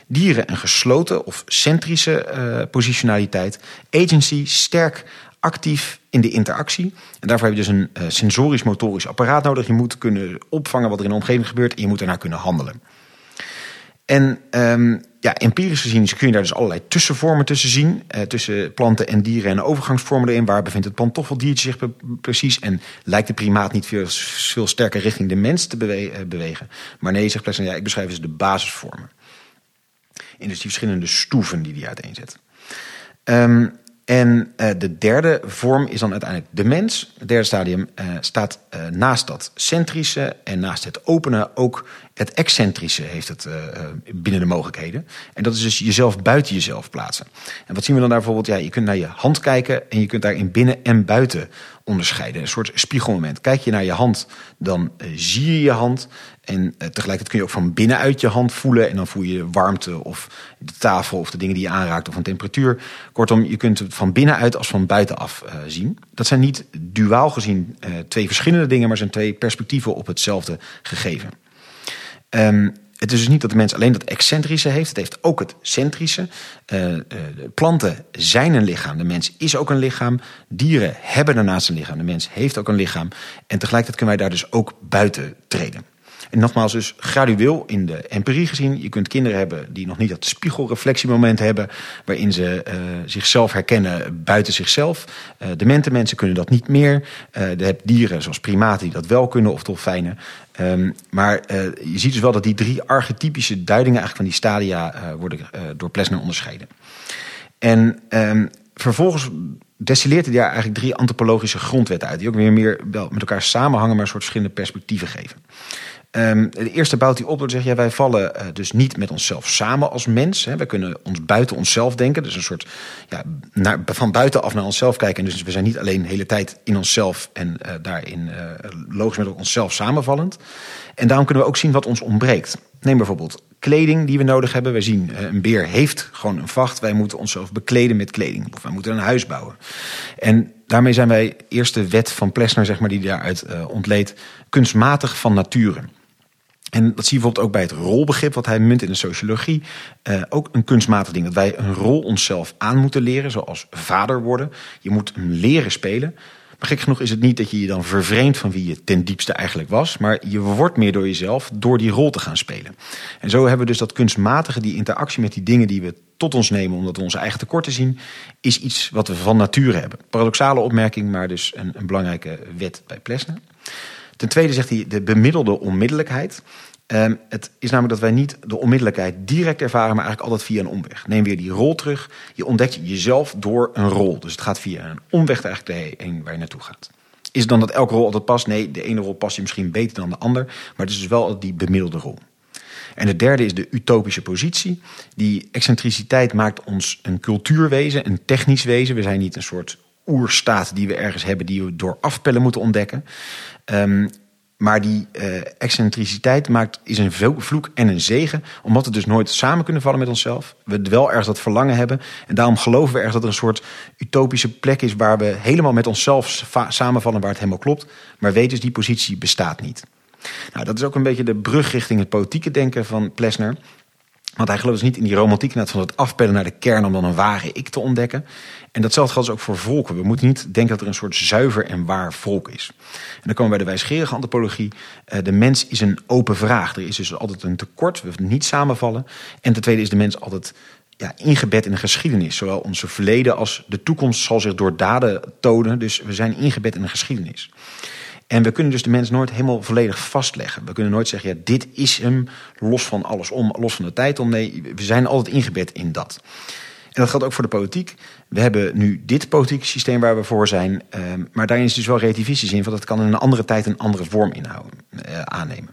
Dieren een gesloten of centrische uh, positionaliteit. Agency, sterk, actief in de interactie. En daarvoor heb je dus een uh, sensorisch-motorisch apparaat nodig. Je moet kunnen opvangen wat er in de omgeving gebeurt en je moet daarna kunnen handelen. En um, ja, empirisch gezien kun je daar dus allerlei tussenvormen tussen zien. Uh, tussen planten en dieren en overgangsvormen erin. Waar bevindt het pantoffeldiertje zich be- precies? En lijkt de primaat niet veel, veel sterker richting de mens te bewe- uh, bewegen? Maar nee, zegt Plessner, ja, ik beschrijf dus de basisvormen. En dus die verschillende stoeven die die uiteenzet. Um, En uh, de derde vorm is dan uiteindelijk de mens. Het derde stadium uh, staat uh, naast dat centrische en naast het openen ook het excentrische heeft het uh, binnen de mogelijkheden. En dat is dus jezelf buiten jezelf plaatsen. En wat zien we dan daar bijvoorbeeld? Ja, je kunt naar je hand kijken en je kunt daarin binnen en buiten onderscheiden. Een soort spiegelmoment. Kijk je naar je hand, dan uh, zie je je hand. En uh, tegelijkertijd kun je ook van binnenuit je hand voelen. En dan voel je warmte of de tafel of de dingen die je aanraakt of een temperatuur. Kortom, je kunt het van binnenuit als van buitenaf uh, zien. Dat zijn niet duaal gezien uh, twee verschillende dingen, maar zijn twee perspectieven op hetzelfde gegeven. Um, Het is dus niet dat de mens alleen dat excentrische heeft. Het heeft ook het centrische. Uh, uh, planten zijn een lichaam. De mens is ook een lichaam. Dieren hebben daarnaast een lichaam. De mens heeft ook een lichaam. En tegelijkertijd kunnen wij daar dus ook buiten treden. En nogmaals dus gradueel in de empirie gezien. Je kunt kinderen hebben die nog niet dat spiegelreflectiemoment hebben, waarin ze uh, zichzelf herkennen buiten zichzelf. Uh, demente mensen kunnen dat niet meer. Uh, je hebt dieren zoals primaten die dat wel kunnen, of dolfijnen. Um, maar uh, je ziet dus wel dat die drie archetypische duidingen eigenlijk van die stadia uh, worden uh, door Plessner onderscheiden. En um, vervolgens destilleert hij daar eigenlijk drie antropologische grondwetten uit, die ook weer meer wel met elkaar samenhangen, maar een soort verschillende perspectieven geven. Um, de eerste bouwt hij op door te zeggen, ja, wij vallen uh, dus niet met onszelf samen als mens. Hè. Wij kunnen ons buiten onszelf denken. Dus een soort ja, naar, van buitenaf naar onszelf kijken. En dus we zijn niet alleen de hele tijd in onszelf en uh, daarin uh, logisch met onszelf samenvallend. En daarom kunnen we ook zien wat ons ontbreekt. Neem bijvoorbeeld kleding die we nodig hebben. Wij zien, uh, een beer heeft gewoon een vacht. Wij moeten onszelf bekleden met kleding. Of wij moeten een huis bouwen. En daarmee zijn wij, eerste wet van Plessner, zeg maar, die daaruit uh, ontleed, kunstmatig van nature. En dat zie je bijvoorbeeld ook bij het rolbegrip wat hij munt in de sociologie. Uh, ook een kunstmatig ding. Dat wij een rol onszelf aan moeten leren, zoals vader worden. Je moet hem leren spelen. Maar gek genoeg is het niet dat je je dan vervreemdt van wie je ten diepste eigenlijk was. Maar je wordt meer door jezelf door die rol te gaan spelen. En zo hebben we dus dat kunstmatige, die interactie met die dingen die we tot ons nemen omdat we onze eigen tekorten zien, is iets wat we van nature hebben. Paradoxale opmerking, maar dus een, een belangrijke wet bij Plessner. Ten tweede zegt hij de bemiddelde onmiddellijkheid. Um, het is namelijk dat wij niet de onmiddellijkheid direct ervaren, maar eigenlijk altijd via een omweg. Neem weer die rol terug. Je ontdekt jezelf door een rol. Dus het gaat via een omweg eigenlijk heen waar je naartoe gaat. Is het dan dat elke rol altijd past? Nee, de ene rol past je misschien beter dan de ander. Maar het is dus wel die bemiddelde rol. En de derde is de utopische positie. Die excentriciteit maakt ons een cultuurwezen, een technisch wezen. We zijn niet een soort oerstaat die we ergens hebben, die we door afpellen moeten ontdekken. Um, maar die uh, excentriciteit maakt, is een vloek en een zegen, omdat we dus nooit samen kunnen vallen met onszelf. We wel ergens dat verlangen hebben. En daarom geloven we ergens dat er een soort utopische plek is waar we helemaal met onszelf samenvallen, waar het helemaal klopt. Maar weet dus, die positie bestaat niet. Nou, dat is ook een beetje de brug richting het politieke denken van Plessner. Want hij gelooft dus niet in die romantiek van het afpellen naar de kern om dan een ware ik te ontdekken. En datzelfde geldt dus ook voor volken. We moeten niet denken dat er een soort zuiver en waar volk is. En dan komen we bij de wijsgerige antropologie. De mens is een open vraag. Er is dus altijd een tekort. We niet samenvallen. En ten tweede is de mens altijd ja, ingebed in een geschiedenis. Zowel onze verleden als de toekomst zal zich door daden tonen. Dus we zijn ingebed in een geschiedenis. En we kunnen dus de mens nooit helemaal volledig vastleggen. We kunnen nooit zeggen, ja, dit is hem, los van alles om, los van de tijd om. Nee, we zijn altijd ingebed in dat. En dat geldt ook voor de politiek. We hebben nu dit politieke systeem waar we voor zijn. Uh, maar daarin is het dus wel relativistisch in, want dat kan in een andere tijd een andere vorm inhouden, uh, aannemen.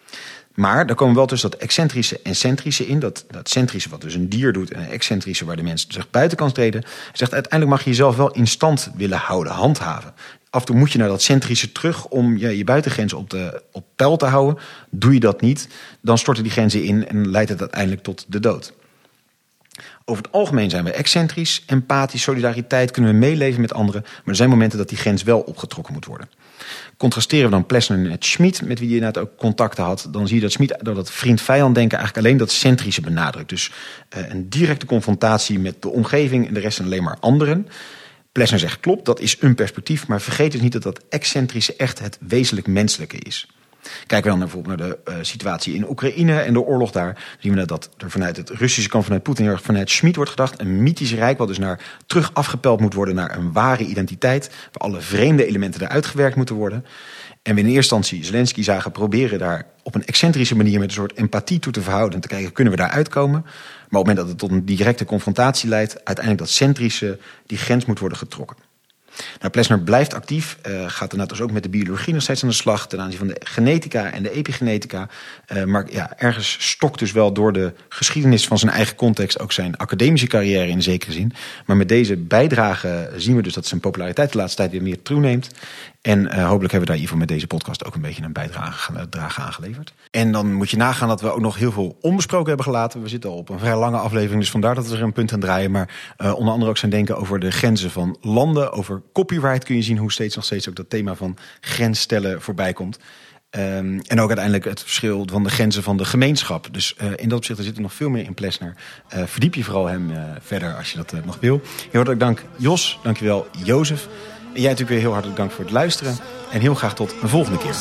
Maar daar komen wel tussen dat excentrische en centrische in. Dat, dat centrische wat dus een dier doet en excentrische waar de mens zich buiten kan treden. Hij zegt, uiteindelijk mag je jezelf wel in stand willen houden, handhaven. Af en toe moet je naar dat centrische terug om je, je buitengrenzen op, de, op peil te houden. Doe je dat niet, dan storten die grenzen in en leidt het uiteindelijk tot de dood. Over het algemeen zijn we excentrisch, empathisch, solidariteit, kunnen we meeleven met anderen. Maar er zijn momenten dat die grens wel opgetrokken moet worden. Contrasteren we dan Plessner met Schmid, met wie je net ook contacten had, dan zie je dat Schmid dat het vriend-vijand denken eigenlijk alleen dat centrische benadrukt. Dus uh, een directe confrontatie met de omgeving en de rest zijn alleen maar anderen. Plessner zegt klopt, dat is een perspectief, maar vergeet dus niet dat dat excentrische echt het wezenlijk menselijke is. Kijken we dan bijvoorbeeld naar de uh, situatie in Oekraïne en de oorlog daar, zien we dat er vanuit het Russische kant, vanuit Poetin, erg vanuit Schmid wordt gedacht. Een mythisch rijk wat dus naar, terug afgepeld moet worden naar een ware identiteit, waar alle vreemde elementen eruit gewerkt moeten worden. En we in eerste instantie Zelensky zagen proberen daar op een excentrische manier met een soort empathie toe te verhouden en te kijken, kunnen we daar uitkomen? Maar op het moment dat het tot een directe confrontatie leidt, uiteindelijk dat centrische, die grens moet worden getrokken. Nou, Plessner blijft actief, uh, gaat inderdaad dus ook met de biologie nog steeds aan de slag ten aanzien van de genetica en de epigenetica. Uh, maar ja, ergens stokt dus wel door de geschiedenis van zijn eigen context ook zijn academische carrière in zekere zin. Maar met deze bijdrage zien we dus dat zijn populariteit de laatste tijd weer meer toeneemt. En uh, hopelijk hebben we daar in ieder geval met deze podcast ook een beetje een bijdrage aangeleverd. En dan moet je nagaan dat we ook nog heel veel onbesproken hebben gelaten. We zitten al op een vrij lange aflevering, dus vandaar dat we er een punt aan draaien. Maar uh, onder andere ook zijn denken over de grenzen van landen. Over copyright kun je zien hoe steeds nog steeds ook dat thema van grens stellen voorbij komt. Um, en ook uiteindelijk het verschil van de grenzen van de gemeenschap. Dus uh, in dat opzicht er zit er nog veel meer in Plessner. Uh, verdiep je vooral hem uh, verder als je dat uh, nog wil. Heel hartelijk dank Jos, dankjewel Jozef. En jij natuurlijk weer heel hartelijk dank voor het luisteren. En heel graag tot een volgende keer.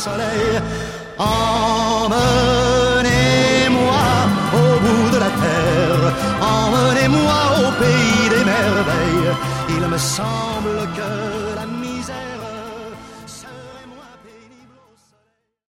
Emmenez-moi au bout de la terre, emmenez-moi au pays des merveilles. Il me semble que